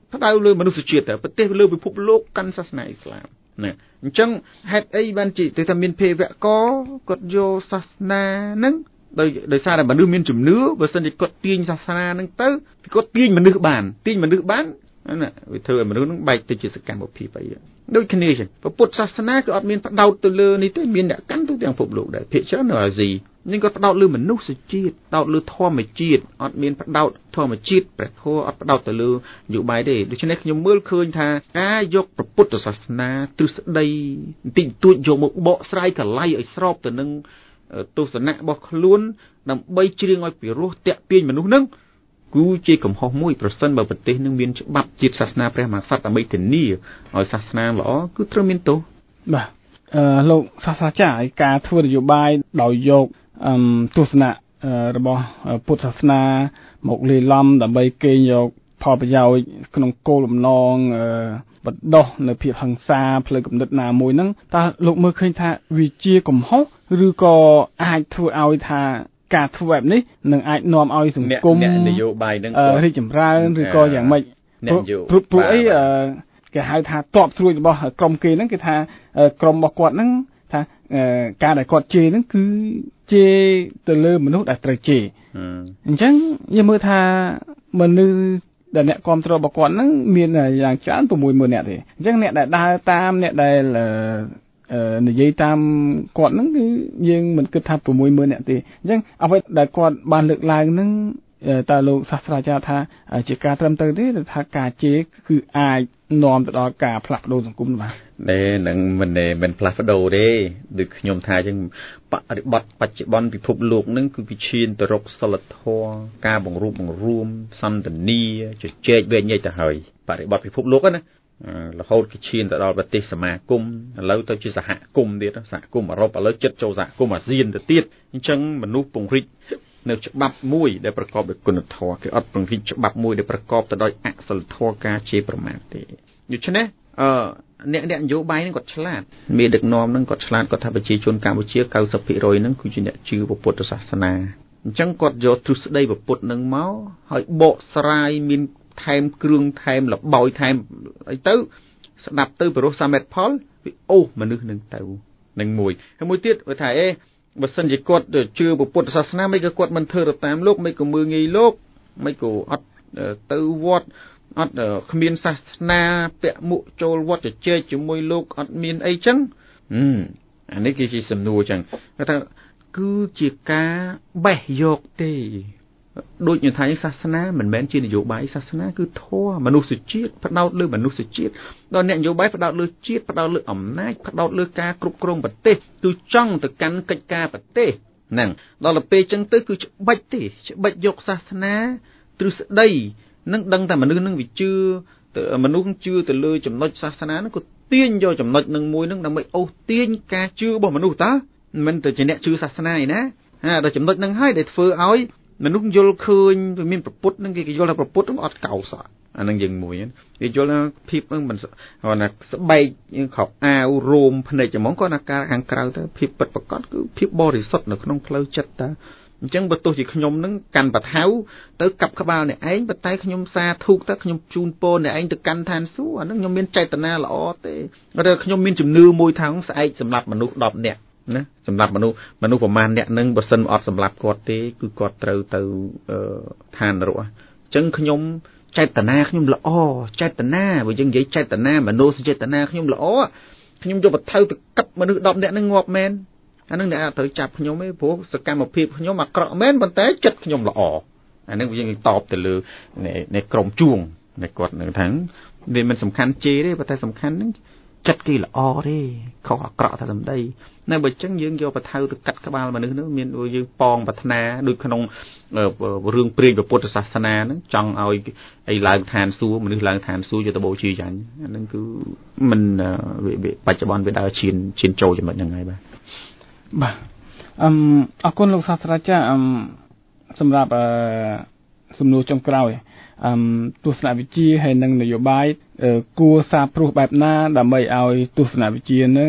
ផ្ដៅលើមនុស្សជាតិតែប្រទេសលើពិភពលោកកាន់សាសនាអ៊ីស្លាមណាអញ្ចឹងហេតុអីបានជាទៅថាមានភេវកគាត់យកសាសនាហ្នឹងដោយដោយសារតែមនុស្សមានជំនឿបើសិនជាគាត់ទាញសាសនាហ្នឹងទៅគាត់ទាញមនុស្សបានទាញមនុស្សបានណាវាធ្វើឲ្យមនុស្សហ្នឹងបែកទៅជាសកម្មភាពអីដូចគ្នាចឹងពុទ្ធសាសនាគឺអត់មានផ្ដោតទៅលើនេះទេមានអ្នកកាន់ទៅទាំងពិភពលោកដែរភាគច្រើននៅអាស៊ីនេះគាត់ផ្ដោតលើមនុស្សជាតិផ្ដោតលើធម្មជាតិអត់មានផ្ដោតធម្មជាតិព្រះធម៌អត់ផ្ដោតទៅលើនយោបាយទេដូច្នេះខ្ញុំមើលឃើញថាការយកពុទ្ធសាសនាទ្រឹស្ដីបន្តិចបន្តួចយកមកបកស្រាយកលៃឲ្យស្របទៅនឹងទស្សនៈរបស់ខ្លួនដើម្បីជ្រៀងឲ្យពិរោះតាក់ទាញមនុស្សហ្នឹងគឺជាកំហុសមួយប្រសិនបើប្រទេសនឹងមានច្បាប់ជាតិសាសនាព្រះមហាក្សត្រដើម្បីធានាឲ្យសាសនាល្អគឺត្រូវមានទោសបាទអឺលោកសាស្ត្រាចារ្យការធ្វើនយោបាយដោយយកអឺទស្សនៈរបស់ពុទ្ធសាសនាមកលាយឡំដើម្បីកេងយកផលប្រយោជន៍ក្នុងគោលបំណងអឺបណ្ដោះនៅភាពហិង្សាផ្លូវគំនិតណាមួយហ្នឹងតើលោកមើលឃើញថាវាជាកំហុសឬក៏អាចធ្វើឲ្យថាការធ្វើបែបនេះនឹងអាចនាំឲ្យសង្គមអ្នកនយោបាយនឹងរីកចម្រើនឬក៏យ៉ាងម៉េចព្រោះអីគេហៅថាតបស្រួយរបស់ក្រុមគេហ្នឹងគេថាក្រុមរបស់គាត់ហ្នឹងថាការដែលគាត់ជេរហ្នឹងគឺជេរទៅលើមនុស្សដែលត្រូវជេរអញ្ចឹងយើងមើលថាមនុស្សដែលអ្នកគ្រប់គ្រងរបស់គាត់ហ្នឹងមានយ៉ាងច្រើន6ម៉ឺននាក់ទេអញ្ចឹងអ្នកដែលដើរតាមអ្នកដែលនិយាយតាមគាត់ហ្នឹងគឺយើងមិនគិតថា6ម៉ឺននាក់ទេអញ្ចឹងអ្វីដែលគាត់បានលើកឡើងហ្នឹងតើលោកសាស្ត្រាចារ្យថាជាការត្រឹមត្រូវទេឬថាការជេរគឺអាចនាំទៅដល់ការផ្លាស់ប្ដូរសង្គមបាទតែនឹងមិនមិនផ្លាស់ប្ដូរទេដូចខ្ញុំថាអញ្ចឹងបរិបត្តិបច្ចុប្បន្នពិភពលោកហ្នឹងគឺវាឈានទៅរកសិលធម៌ការបង្រួបបង្រួមសន្តានាជជែកវែងញែកទៅហើយបរិបត្តិពិភពលោកណារហូតគេឈានទៅដល់ប្រទេសសមាគមឥឡូវទៅជាសហគមន៍ទៀតសហគមន៍អឺរ៉ុបឥឡូវចិត្តចូលសហគមន៍អាស៊ានទៅទៀតអញ្ចឹងមនុស្សពង្រីកនៅច្បាប់មួយដែលប្រកបដោយគុណធម៌គេអត់ពង្រីកច្បាប់មួយដែលប្រកបទៅដោយអសិលធម៌ការជេរប្រមាថទេដូច្នេះអឺអ្នកអ្នកនយោបាយហ្នឹងគាត់ឆ្លាតមេដឹកនាំហ្នឹងគាត់ឆ្លាតគាត់ថាប្រជាជនកម្ពុជា 九十ភាគរយ ហ្នឹងគឺជាអ្នកជឿពុទ្ធសាសនាអញ្ចឹងគាត់យកទ្រឹស្ដីពុទ្ធហ្នឹងមកហើយបកស្រាយមានថែមគ្រឿងថែមលបោយថែមអីទៅស្ដាប់ទៅពិរោះសាមេតផលវាអូសមនុស្សនឹងទៅនឹងមួយហើយមួយទៀតគាត់ថាអេបើសិនជាគាត់ជឿពុទ្ធសាសនាមិនក៏គាត់មិនធ្វើទៅតាមលោកមិនក៏មើងងាយលោកមិនក៏អត់ទៅវត្តអត់គ្មានសាសនាពាក់មួកចូលវត្តជជែកជាមួយលោកអត់មានអីចឹងអានេះគឺជាសំណួរចឹងគាត់ថាគឺជាការបេះយកទេដូចnhưថាសាសនាមិនមែនជានយោបាយសាសនាគឺធម៌មនុស្សជាតិផ្ដោតលើមនុស្សជាតិដល់អ្នកនយោបាយផ្ដោតលើជាតិផ្ដោតលើអំណាចផ្ដោតលើការគ្រប់គ្រងប្រទេសគឺចង់ទៅកាន់កិច្ចការប្រទេសហ្នឹងដល់ទៅពេលចឹងទៅគឺច្បាច់ទេច្បាច់យកសាសនាទ្រឹស្ដីនឹងដឹងតែមនុស្សនឹងវាជឿទៅមនុស្សជឿទៅលើចំណុចសាសនាហ្នឹងក៏ទាញយកចំណុចនឹងមួយហ្នឹងដើម្បីអូសទាញការជឿរបស់មនុស្សតើមិនទៅជាអ្នកជឿសាសនាឯណាហាដល់ចំណុចហ្នឹងហើយដែលធ្វើឲ្យមនុស្សយល់ឃើញវាមានប្រពុតហ្នឹងគេយល់ថាប្រពុតហ្នឹងអត់កោសអាហ្នឹងយើងមួយគេយល់ថាភាពហ្នឹងមិនគាត់ថាស្បែកខោអាវរោមភ្នែកហ្មងគាត់ថាការខាងក្រៅទៅភាពពិតប្រាកដគឺភាពបរិសុទ្ធនៅក្នុងផ្លូវចិត្តតាអញ្ចឹងបើទោះជាខ្ញុំហ្នឹងកាន់បថៅទៅកាប់ក្បាលអ្នកឯងប៉ុន្តែខ្ញុំសាធុកទៅខ្ញុំជូនពរអ្នកឯងទៅកាន់ឋានសួគ៌អាហ្នឹងខ្ញុំមានចេតនាល្អទេឬខ្ញុំមានជំនឿមួយថាស្អែកសម្រាប់មនុស្សដប់នាក់ណាសម្រាប់មនុស្សមនុស្សប្រមាណអ្នកនឹងបើសិនអត់សម្រាប់គាត់ទេគឺគាត់ត្រូវទៅឋាននរកអញ្ចឹងខ្ញុំចេតនាខ្ញុំល្អចេតនាបើយើងនិយាយចេតនាមនោសញ្ចេតនាខ្ញុំល្អខ្ញុំយកបថៅទៅកាប់មនុស្សដប់អ្នកនឹងងាប់មែនអានឹងអ្នកត្រូវចាប់ខ្ញុំទេព្រោះសកម្មភាពខ្ញុំអាក្រក់មែនប៉ុន្តែចិត្តខ្ញុំល្អអានឹងយើងតបទៅលើនៃក្រុមជួងនៃគាត់នឹងថាវាមិនសំខាន់ជេរទេប៉ុន្តែសំខាន់ហ្នឹងចិត្តគេល្អទេខុសអាក្រក់តែសម្ដីនៅបើចឹងយើងយកបថៅទៅកាត់ក្បាលមនុស្សនោះមានយើងប៉ងប្រាថ្នាដូចក្នុងរឿងព្រាយពុទ្ធសាសនាហ្នឹងចង់ឲ្យអីឡើងឋានសួគ៌មនុស្សឡើងឋានសួគ៌យកទៅបូជាចាញ់អាហ្នឹងគឺមិនបច្ចុប្បន្នវាដើរឈានឈានចូលចំណុចហ្នឹងហើយបាទបាទអឹមអរគុណលោកសាស្ត្រាចារ្យអឹមសម្រាប់អឺសំណួរចុងក្រោយអឹមទស្សនវិជ្ជាហើយនិងនយោបាយគួរសាព្រោះបែបណាដើម្បីឲ្យទស្សនវិជ្ជានឹង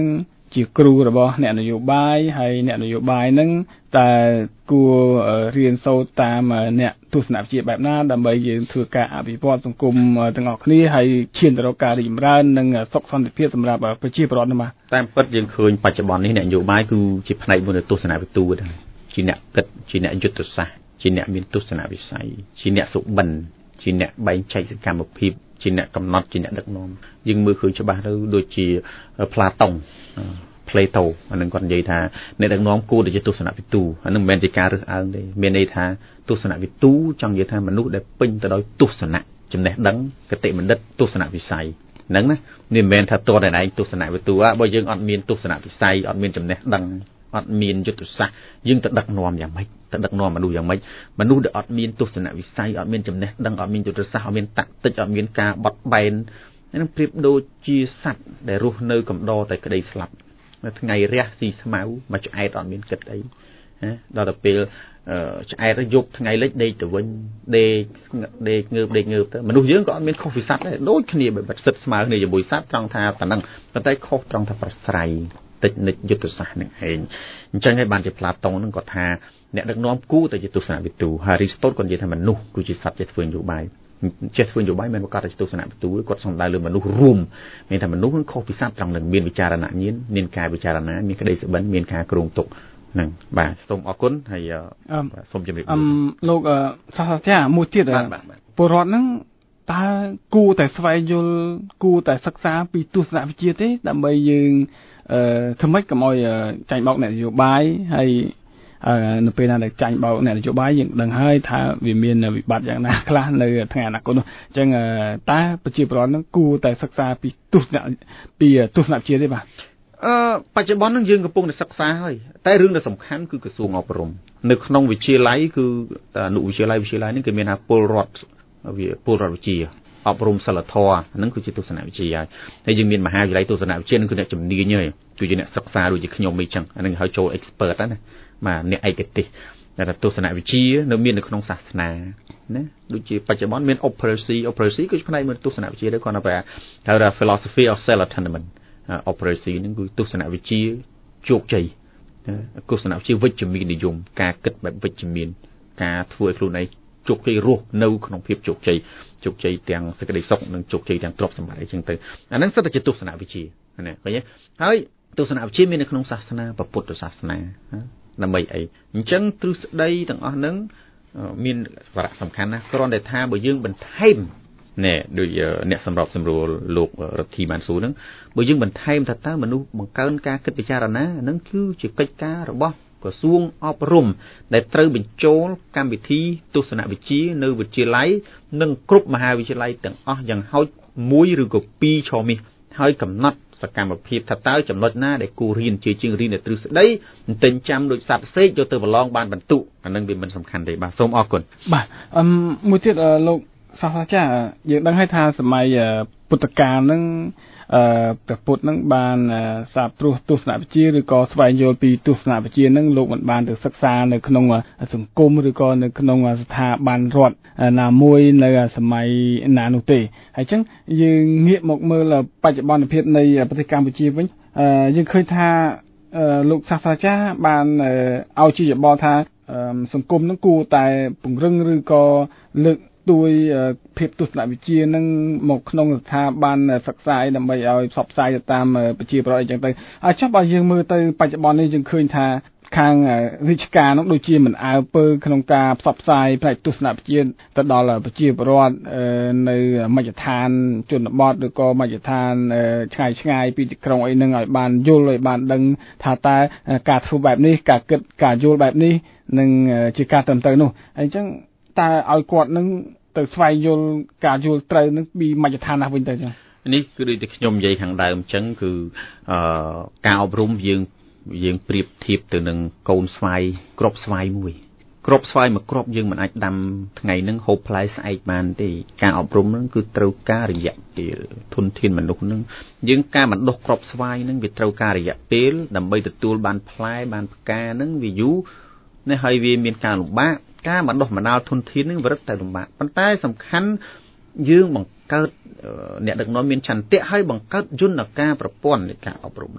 ជាគ្រូរបស់អ្នកនយោបាយហើយអ្នកនយោបាយហ្នឹងតើគួររៀនសូត្រតាមអ្នកទស្សនវិជ្ជាបែបណាដើម្បីយើងធ្វើការអភិវឌ្ឍសង្គមទាំងអស់គ្នាហើយឈានទៅរកការរីកចម្រើននិងសុខសន្តិភាពសម្រាប់ប្រជាពលរដ្ឋនោះបាទតាមពិតយើងឃើញបច្ចុប្បន្ននេះអ្នកនយោបាយគឺជាផ្នែកមួយនៃទស្សនវិទូដែរជាអ្នកគិតជាអ្នកយុទ្ធសាស្ត្រជាអ្នកមានទស្សនវិស័យជាអ្នកសុបិនជាអ្នកបែងចែកសកម្មភាពជាអ្នកកំណត់ជាអ្នកដឹកនាំយើងមើលឃើញច្បាស់ទៅដូចជាផ្លាតុងផ្លេតូអានឹងគាត់និយាយថាអ្នកដឹកនាំគួរតែជាទស្សនវិទូអានឹងមិនមែនជាការរើសអើងទេមានន័យថាទស្សនវិទូចង់និយាយថាមនុស្សដែលពេញទៅដោយទស្សនៈចំណេះដឹងគតិបណ្ឌិតទស្សនវិស័យហ្នឹងណានេះមិនមែនថាតតែឯងទស្សនវិទូបើយើងអត់មានទស្សនវិស័យអត់មានចំណេះដឹងអត់មានយុទ្ធសាស្ត្រយើងទៅដឹកនាំយ៉ាងម៉េចទៅដឹកនាំមនុស្សយ៉ាងម៉េចមនុស្សដែលអត់មានទស្សនវិស័យអត់មានចំណេះដឹងអត់មានយុទ្ធសាស្ត្រអត់មានតាក់ទិចអត់មានការបត់បែនហ្នឹងប្រៀបដូចជាសត្វដែលរស់នៅកំដរតែក្តីស្លាប់ថ្ងៃរះស៊ីស្មៅមកឆ្អែតអត់មានគិតអីណាដល់ទៅពេលឆ្អែតយប់ថ្ងៃលិចដេកទៅវិញដេកដេកងើបដេកងើបទៅមនុស្សយើងក៏អត់មានខុសពីសត្វដែរដូចគ្នាបែបសិតស្មើគ្នាជាមួយសត្វត្រង់ថាប៉ុណ្ណឹងប៉ុន្តែខុសត្រង់ថាប្រស្រ័យតិចនិចយុទ្ធសាស្ត្រនឹងឯងអញ្ចឹងហើយបានជាផ្លាតុងហ្នឹងគាត់ថាអ្នកដឹកនាំគូតែជាទស្សនវិទូហើយរីស្តូតគាត់និយាយថាមនុស្សគឺជាសត្វចេះធ្វើនយោបាយចេះធ្វើនយោបាយមិនប្រកាសតែទស្សនវិទូគាត់សំដៅលើមនុស្សរួមមានថាមនុស្សនឹងខុសពីសត្វត្រង់នឹងមានវិចារណញ្ញាណមានការវិចារណាមានក្តីសុបិនមានការគ្រោងទុកហ្នឹងបាទសូមអរគុណហើយសូមជម្រាបលាលោកសាស្ត្រាចារ្យមួយទៀតពលរដ្ឋហ្នឹងតើគួរតែស្វែងយល់គួរតែសិក្សាពីទស្សនវិជ្ជាទេដើម្បីយើងអឺធ្វើម៉េចកុំឲ្យចាញ់បោកអ្នកនយោបាយហើយនៅពេលណាដែលចាញ់បោកអ្នកនយោបាយយើងដឹងហើយថាវាមានវិបត្តិយ៉ាងណាខ្លះនៅថ្ងៃអនាគតនោះអញ្ចឹងតើប្រជាពលរដ្ឋនឹងគួរតែសិក្សាពីទស្សនៈពីទស្សនវិជ្ជាទេបាទអឺបច្ចុប្បន្ននឹងយើងកំពុងតែសិក្សាហើយតែរឿងដែលសំខាន់គឺក្រសួងអប់រំនៅក្នុងវិទ្យាល័យគឺអនុវិទ្យាល័យវិទ្យាល័យនេះគេមានថាពលរដ្ឋវាពលរដ្ឋវិទ្យាអប់រំសិលធម៌ហ្នឹងគឺជាទស្សនវិជ្ជាហើយហើយយើងមានមហាវិទ្យាល័យទស្សនវិជ្ជានឹងគឺអ្នកជំនាញហើយគឺជាអ្នកសិក្សាដូចជាខ្ញុំអីចឹងអានឹងហៅចូល expert ណាបាទអ្នកឯកទេសតែទស្សនវិជ្ជានៅមាននៅក្នុងសាសនាណាដូចជាបច្ចុប្បន្នមាន Operation Operation គឺជាផ្នែកមួយទស្សនវិជ្ជាដែរគាត់ថាហៅថា philosophy of self attainment Operation ហ្នឹងគឺទស្សនវិជ្ជាជោគជ័យទស្សនវិជ្ជាវិជ្ជមាននិយមការគិតបែបវិជ្ជមានការធ្វើឲ្យខ្លួនឯងជោគជ័យរស់នៅក្នុងភាពជោគជ័យជោគជ័យទាំងសេចក្តីសុខនិងជោគជ័យទាំងទ្រព្យសម្បត្តិអីចឹងទៅអាហ្នឹងសិតតែជាទស្សនវិជ្ជាណាឃើញទេហើយទស្សនវិជ្ជាមាននៅក្នុងសាសនាពុទ្ធសាសនាដើម្បីអីអញ្ចឹងទ្រឹស្ដីទាំងអស់ហ្នឹងមានសារៈសំខាន់ណាស់គ្រាន់តែថាបើយើងបន្ថែមណែដូចអ្នកសម្របសម្រួលលោករដ្ឋីបានសួរហ្នឹងបើយើងបន្ថែមថាតើមនុស្សបង្កើនការគិតពិចារណាហ្នឹងគឺជាកិច្ចការរបស់ក្រសួងអប់រំដែលត្រូវបញ្ចូលកម្មវិធីទស្សនវិជ្ជានៅវិទ្យាល័យនិងគ្រប់មហាវិទ្យាល័យទាំងអស់យ៉ាងហោចមួយឬក៏ពីរឆមាសហើយកំណត់សកម្មភាពថាតើចំណុចណាដែលគួររៀនជាជាងរៀននៅទ្រឹស្ដីទិញចាំដូចសត្វសេកយកទៅប្រឡងបានបន្ទុកអានឹងវាមិនសំខាន់ទេបាទសូមអរគុណបាទអឺមួយទៀតលោកសាស្ត្រាចារ្យយើងដឹងហើយថាសម័យពុទ្ធកាលហ្នឹងអឺព្រះពុទ្ធនឹងបានសាបព្រោះទស្សនវិជ្ជាឬក៏ស្វែងយល់ពីទស្សនវិជ្ជានឹងលោកមិនបានទៅសិក្សានៅក្នុងសង្គមឬក៏នៅក្នុងស្ថាប័នរដ្ឋណាមួយនៅសម័យណានោះទេហើយអញ្ចឹងយើងងាកមកមើលបច្ចុប្បន្នភាពនៃប្រទេសកម្ពុជាវិញយើងឃើញថាលោកសាស្ត្រាចារ្យបានឲ្យជាយោបល់ថាសង្គមនឹងគួរតែពង្រឹងឬក៏លើកដោយភាពទស្សនវិជ្ជានឹងមកក្នុងស្ថាប័នសិក្សាដើម្បីឲ្យផ្សព្វផ្សាយទៅតាមប្រជាពលរដ្ឋអីចឹងទៅហើយចុះបើយើងមើលទៅបច្ចុប្បន្ននេះយើងឃើញថាខាងរាជការនោះដូចជាមិនអើពើក្នុងការផ្សព្វផ្សាយផ្នែកទស្សនវិជ្ជាទៅដល់ប្រជាពលរដ្ឋនៅមជ្ឈដ្ឋានជនបទឬក៏មជ្ឈដ្ឋានឆ្ងាយឆ្ងាយពីទីក្រុងអីនឹងឲ្យបានយល់ឲ្យបានដឹងថាតើការធ្វើបែបនេះការគិតការយល់បែបនេះនឹងជាការត្រឹមត្រូវនោះអញ្ចឹងតើឲ្យគាត់នឹងទៅស្វែងយល់ការយល់ត្រូវនឹងពីមជ្ឈដ្ឋានណាវិញទៅចឹងនេះគឺដូចតែខ្ញុំនិយាយខាងដើមអញ្ចឹងគឺអឺការអប់រំយើងយើងប្រៀបធៀបទៅនឹងកូនស្វាយគ្រាប់ស្វាយមួយគ្រាប់ស្វាយមួយគ្រាប់យើងមិនអាចដាំថ្ងៃហ្នឹងហូបផ្លែស្អែកបានទេការអប់រំហ្នឹងគឺត្រូវការរយៈពេលធនធានមនុស្សហ្នឹងយើងការបណ្ដុះគ្រាប់ស្វាយហ្នឹងវាត្រូវការរយៈពេលដើម្បីទទួលបានផ្លែបានផ្កាហ្នឹងវាយូរនេះហើយវាមានការលំបាកការបណ្ដុះបណ្ដាលធនធាននឹងវារឹតតែលំបាកប៉ុន្តែសំខាន់យើងបង្កើតអ្នកដឹកនាំមានឆន្ទៈហើយបង្កើតយន្តការប្រព័ន្ធនៃការអប់រំហ្នឹង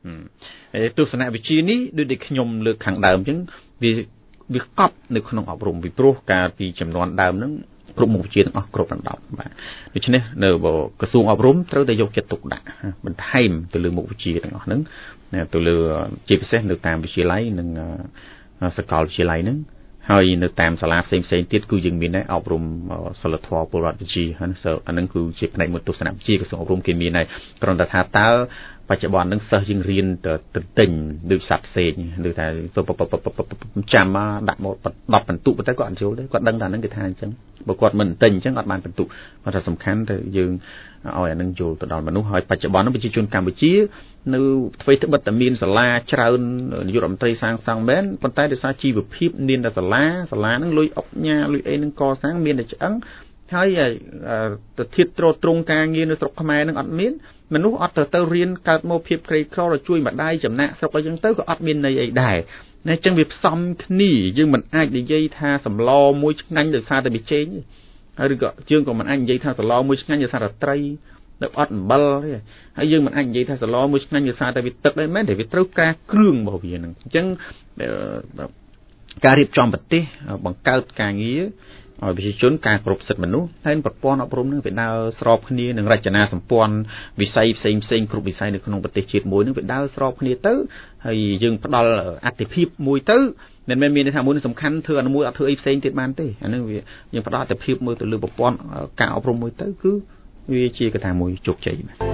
ទស្សនវិជ្ជានេះដូចដែលខ្ញុំលើកខាងដើមអញ្ចឹងវាវាកប់នៅក្នុងអប់រំពីព្រោះកាលពីចំនួនដើមហ្នឹងគ្រប់មុខវិជ្ជាទាំងអស់គ្រប់ដណ្ដប់បាទដូច្នេះនៅក្រសួងអប់រំត្រូវតែយកចិត្តទុកដាក់បន្ថែមទៅលើមុខវិជ្ជាទាំងអស់ហ្នឹងទៅលើជាពិសេសនៅតាមវិទ្យាល័យនិងសាកលវិទ្យាល័យហ្នឹងហើយនៅតាមសាលាផ្សេងផ្សេងទៀតគឺយើងមានដែរអប់រំសិលធម៌ពលរដ្ឋវិជ្ជាហ្នឹងអាហ្នឹងគឺជាផ្នែកមួយទស្សនវិជ្ជាក្រសួងអប់រំគេមានដែរគ្រាន់តែថាតើបច្ចុប្បន្នហ្នឹងសិស្សយើងរៀនទៅទិញដូចសត្វផ្សេងដូចថាចាំមកដាក់មកដប់បន្ទុកតែគាត់អត់យល់ទេគាត់ដឹងថាហ្នឹងគេថាអញ្ចឹងបើគាត់មិនទិញអញ្ចឹងអត់បានបន្ទុកគាត់ថាសំខាន់ទៅយើងឲ្យអានឹងយល់ទៅដល់មនុស្សហើយបច្ចុប្បន្នប្រជាជនកម្ពុជានៅធ្វើត្បិតតែមានសាលាច្រើននាយករដ្ឋមន្ត្រីសាងសង់មែនប៉ុន្តែដោយសារជីវភាពមានតែសាលាសាលាហ្នឹងលុយអុកញ៉ាលុយអីហ្នឹងកសាងមានតែឆ្អឹងហើយទៅធៀបត្រត្រង់ការងារនៅស្រុកខ្មែរហ្នឹងអត់មានមនុស្សអត់ទៅទៅរៀនកើតមកភាពក្រីក្រទៅជួយម្ដាយចំណាក់ស្រុកអីចឹងទៅក៏អត់មានន័យអីដែរណាអញ្ចឹងវាផ្សំគ្នាយើងមិនអាចនិយាយថាសម្លមួយឆ្ងាញ់ដោយសារតែវាចេញហើយឬក៏យើងក៏មិនអាចនិយាយថាសម្លមួយឆ្ងាញ់ដោយសារតែត្រីទៅអត់អំបិលទេហើយយើងមិនអាចនិយាយថាសម្លមួយឆ្ងាញ់ដោយសារតែវាទឹកដែរមែនតែវាត្រូវការគ្រឿងរបស់វាហ្នឹងអញ្ចឹងការរៀបចំប្រទេសបង្កើតការងារឲ្យប្រជាជនការគ្រប់សិទ្ធិមនុស្សហើយប្រព័ន្ធអប់រំនឹងវាដើរស្របគ្នានឹងរចនាសម្ព័ន្ធវិស័យផ្សេងផ្សេងគ្រប់វិស័យនៅក្នុងប្រទេសជាតិមួយនឹងវាដើរស្របគ្នាទៅហើយយើងផ្ដល់អត្ថិភាពមួយទៅមិនមែនមានន័យថាមួយនឹងសំខាន់ធ្វើអាមួយអត់ធ្វើអីផ្សេងទៀតបានទេអានឹងវាយើងផ្ដល់អត្ថិភាពមួយទៅលើប្រព័ន្ធការអប់រំមួយទៅគឺវាជាកត្តាមួយជោគជ័យបាទ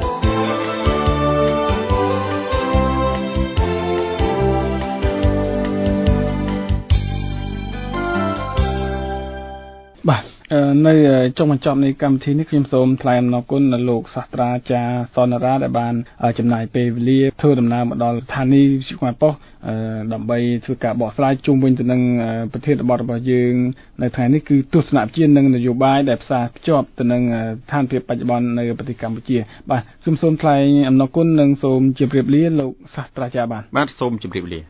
បាទនៅចុងបញ្ចប់នៃកម្មវិធីនេះខ្ញុំសូមថ្លែងអំណរគុណដល់លោកសាស្ត្រាចារ្យសនរាដែលបានចំណាយពេលវេលាធ្វើដំណើរមកដល់ស្ថានីយ៍វិទ្យុខ្មែរប៉ុស្តិ៍ដើម្បីធ្វើការបកស្រាយជុំវិញទៅនឹងប្រធានបទរបស់យើងនៅថ្ងៃនេះគឺទស្សនវិជ្ជានិងនយោបាយដែលផ្សារភ្ជាប់ទៅនឹងស្ថានភាពបច្ចុប្បន្ននៅប្រទេសកម្ពុជាបាទខ្ញុំសូមថ្លែងអំណរគុណនិងសូមជម្រាបលាលោកសាស្ត្រាចារ្យបាទបាទសូមជម្រាបលា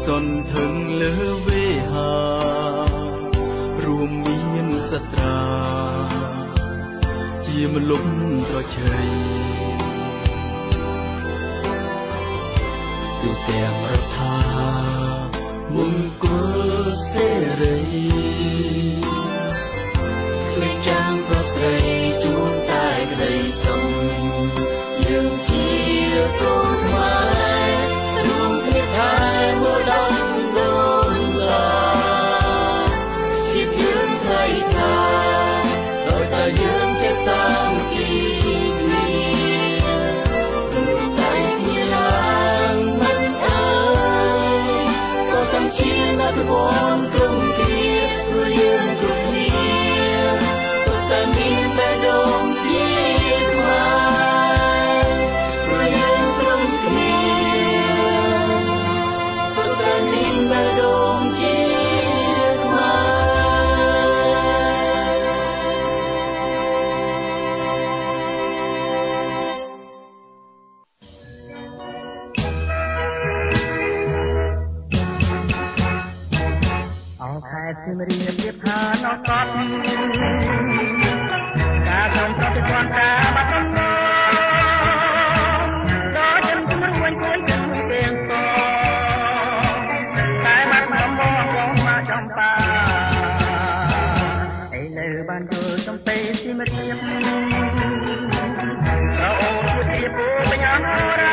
សន្ធឹងលើវេហារួមមានសត្រាជាមលុបប្រជ័យទូទាំងរដ្ឋាមង្គលសេរីលេចចាំប្រស្រីជួនតែក្តីសុខយើងជាកូនខ្មែររួមគ្នាថែមរំដូនតាជាយើងថ្លៃថ្លាដោយតែយើងចេះតាំងពីគ្នាដូចតែគ្នាឡើងមិនអើយក៏ទាំងជាអ្នកប្រវត្តិទ្រង់ទាព្រោះយើងគ្រប់គ្នាសុទ្ធតែមានបេះដូងជាខ្មែរព្រោះយើងទ្រង់គ្នាសុទ្ធតែមានបេះដូងជាជាមរៀបរៀបថាណោះកត់ការសំប្រតិបត្តិការបាត់ដំណងដល់ជំនួយមួយមួយទាំងទាំងតតែបាត់ដំបងបងមកចំបាឥឡូវបានយល់ចំពេជាមរៀបរអូនជាពូបញ្ញារា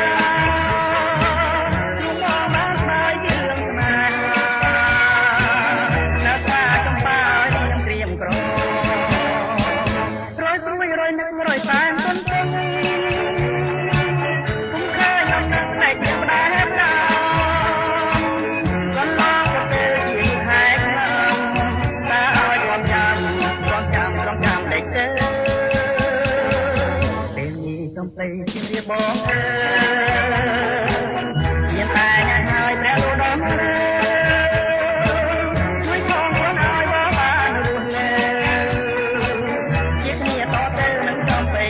បងអើយមានតែញ៉ាំហើយព្រះឧត្តមជួយផងខ្លួនឲ្យបងបានរស់នៅជាគ្នាតទៅនឹងចំពេ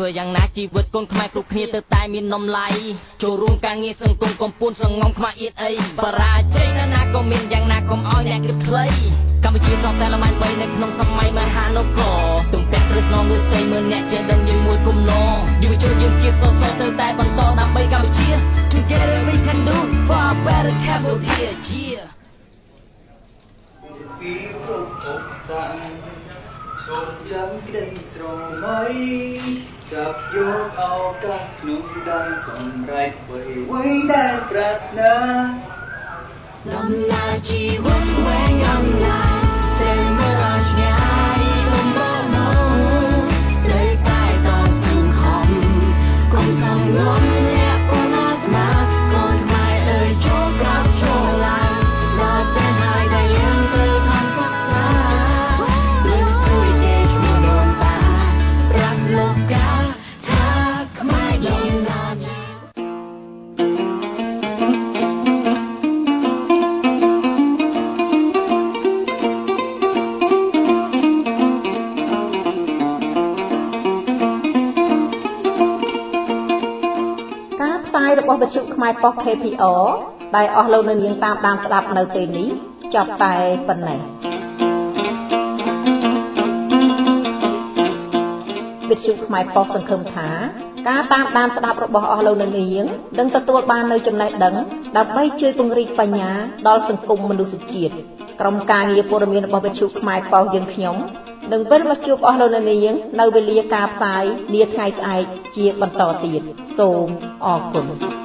យ៉ាងណាជីវិតកូនខ្មែរគ្រប់គ្នាទៅតែមាននំឡៃចូលរួមការងារសង្គមកំពូនសងំខ្មាស់អៀតអីបរាជ័យណាណាក៏មានយ៉ាងណាកុំឲ្យអ្នកគិតខ្លីកម្ពុជាសពតែល្បែងបីនៅក្នុងសម័យមហានគរទំពាក់ព្រឹស្នងលើស្ទៃមើលអ្នកចេះដឹងយើងមួយគុំណយុវជនយើងជាតិសសទៅតែបន្តដើម្បីកម្ពុជា Together we can do for a better Cambodia ជាពីប្រពតាំងចូលចាំក្តីត្រមៃចាប់យកឱកាសក្នុងដៃសម្រេចអ្វីៗដែលប្រាថ្នាដំណើរជីវិតវែងអន្លាយតែមើលឲ្យឆ្ងាយកុំបោះបង់តែតែតស៊ូខំកុំសង្ងំអ្នកប៉ុណ្ណាស្មាកូនខ្មែរអើយចូលក្រោកចូលឡើងដល់ពេលហើយដែលយើងត្រូវខំសិក្សាលើកជួយគេឈ្មោះដូនតាប្រាប់លោកកាថាខ្មែរយើងណាស់របស់វិទ្យុខ្មែរប៉ុស ខេ ភី អារ ដែលអស់លោកនៅនាងតាមដានស្ដាប់នៅពេលនេះចប់តែប៉ុណ្ណេះវិទ្យុខ្មែរប៉ុសសង្ឃឹមថាការតាមដានស្ដាប់របស់អស់លោកនៅនាងនឹងទទួលបាននូវចំណេះដឹងដើម្បីជួយពង្រីកបញ្ញាដល់សង្គមមនុស្សជាតិក្រុមការងារព័ត៌មានរបស់វិទ្យុខ្មែរប៉ុសយើងខ្ញុំនឹងវិលមកជួបអស់លោកនៅនាងនៅវេលាការផ្សាយនាថ្ងៃស្អែកជាបន្តទៀតសូមអរគុណ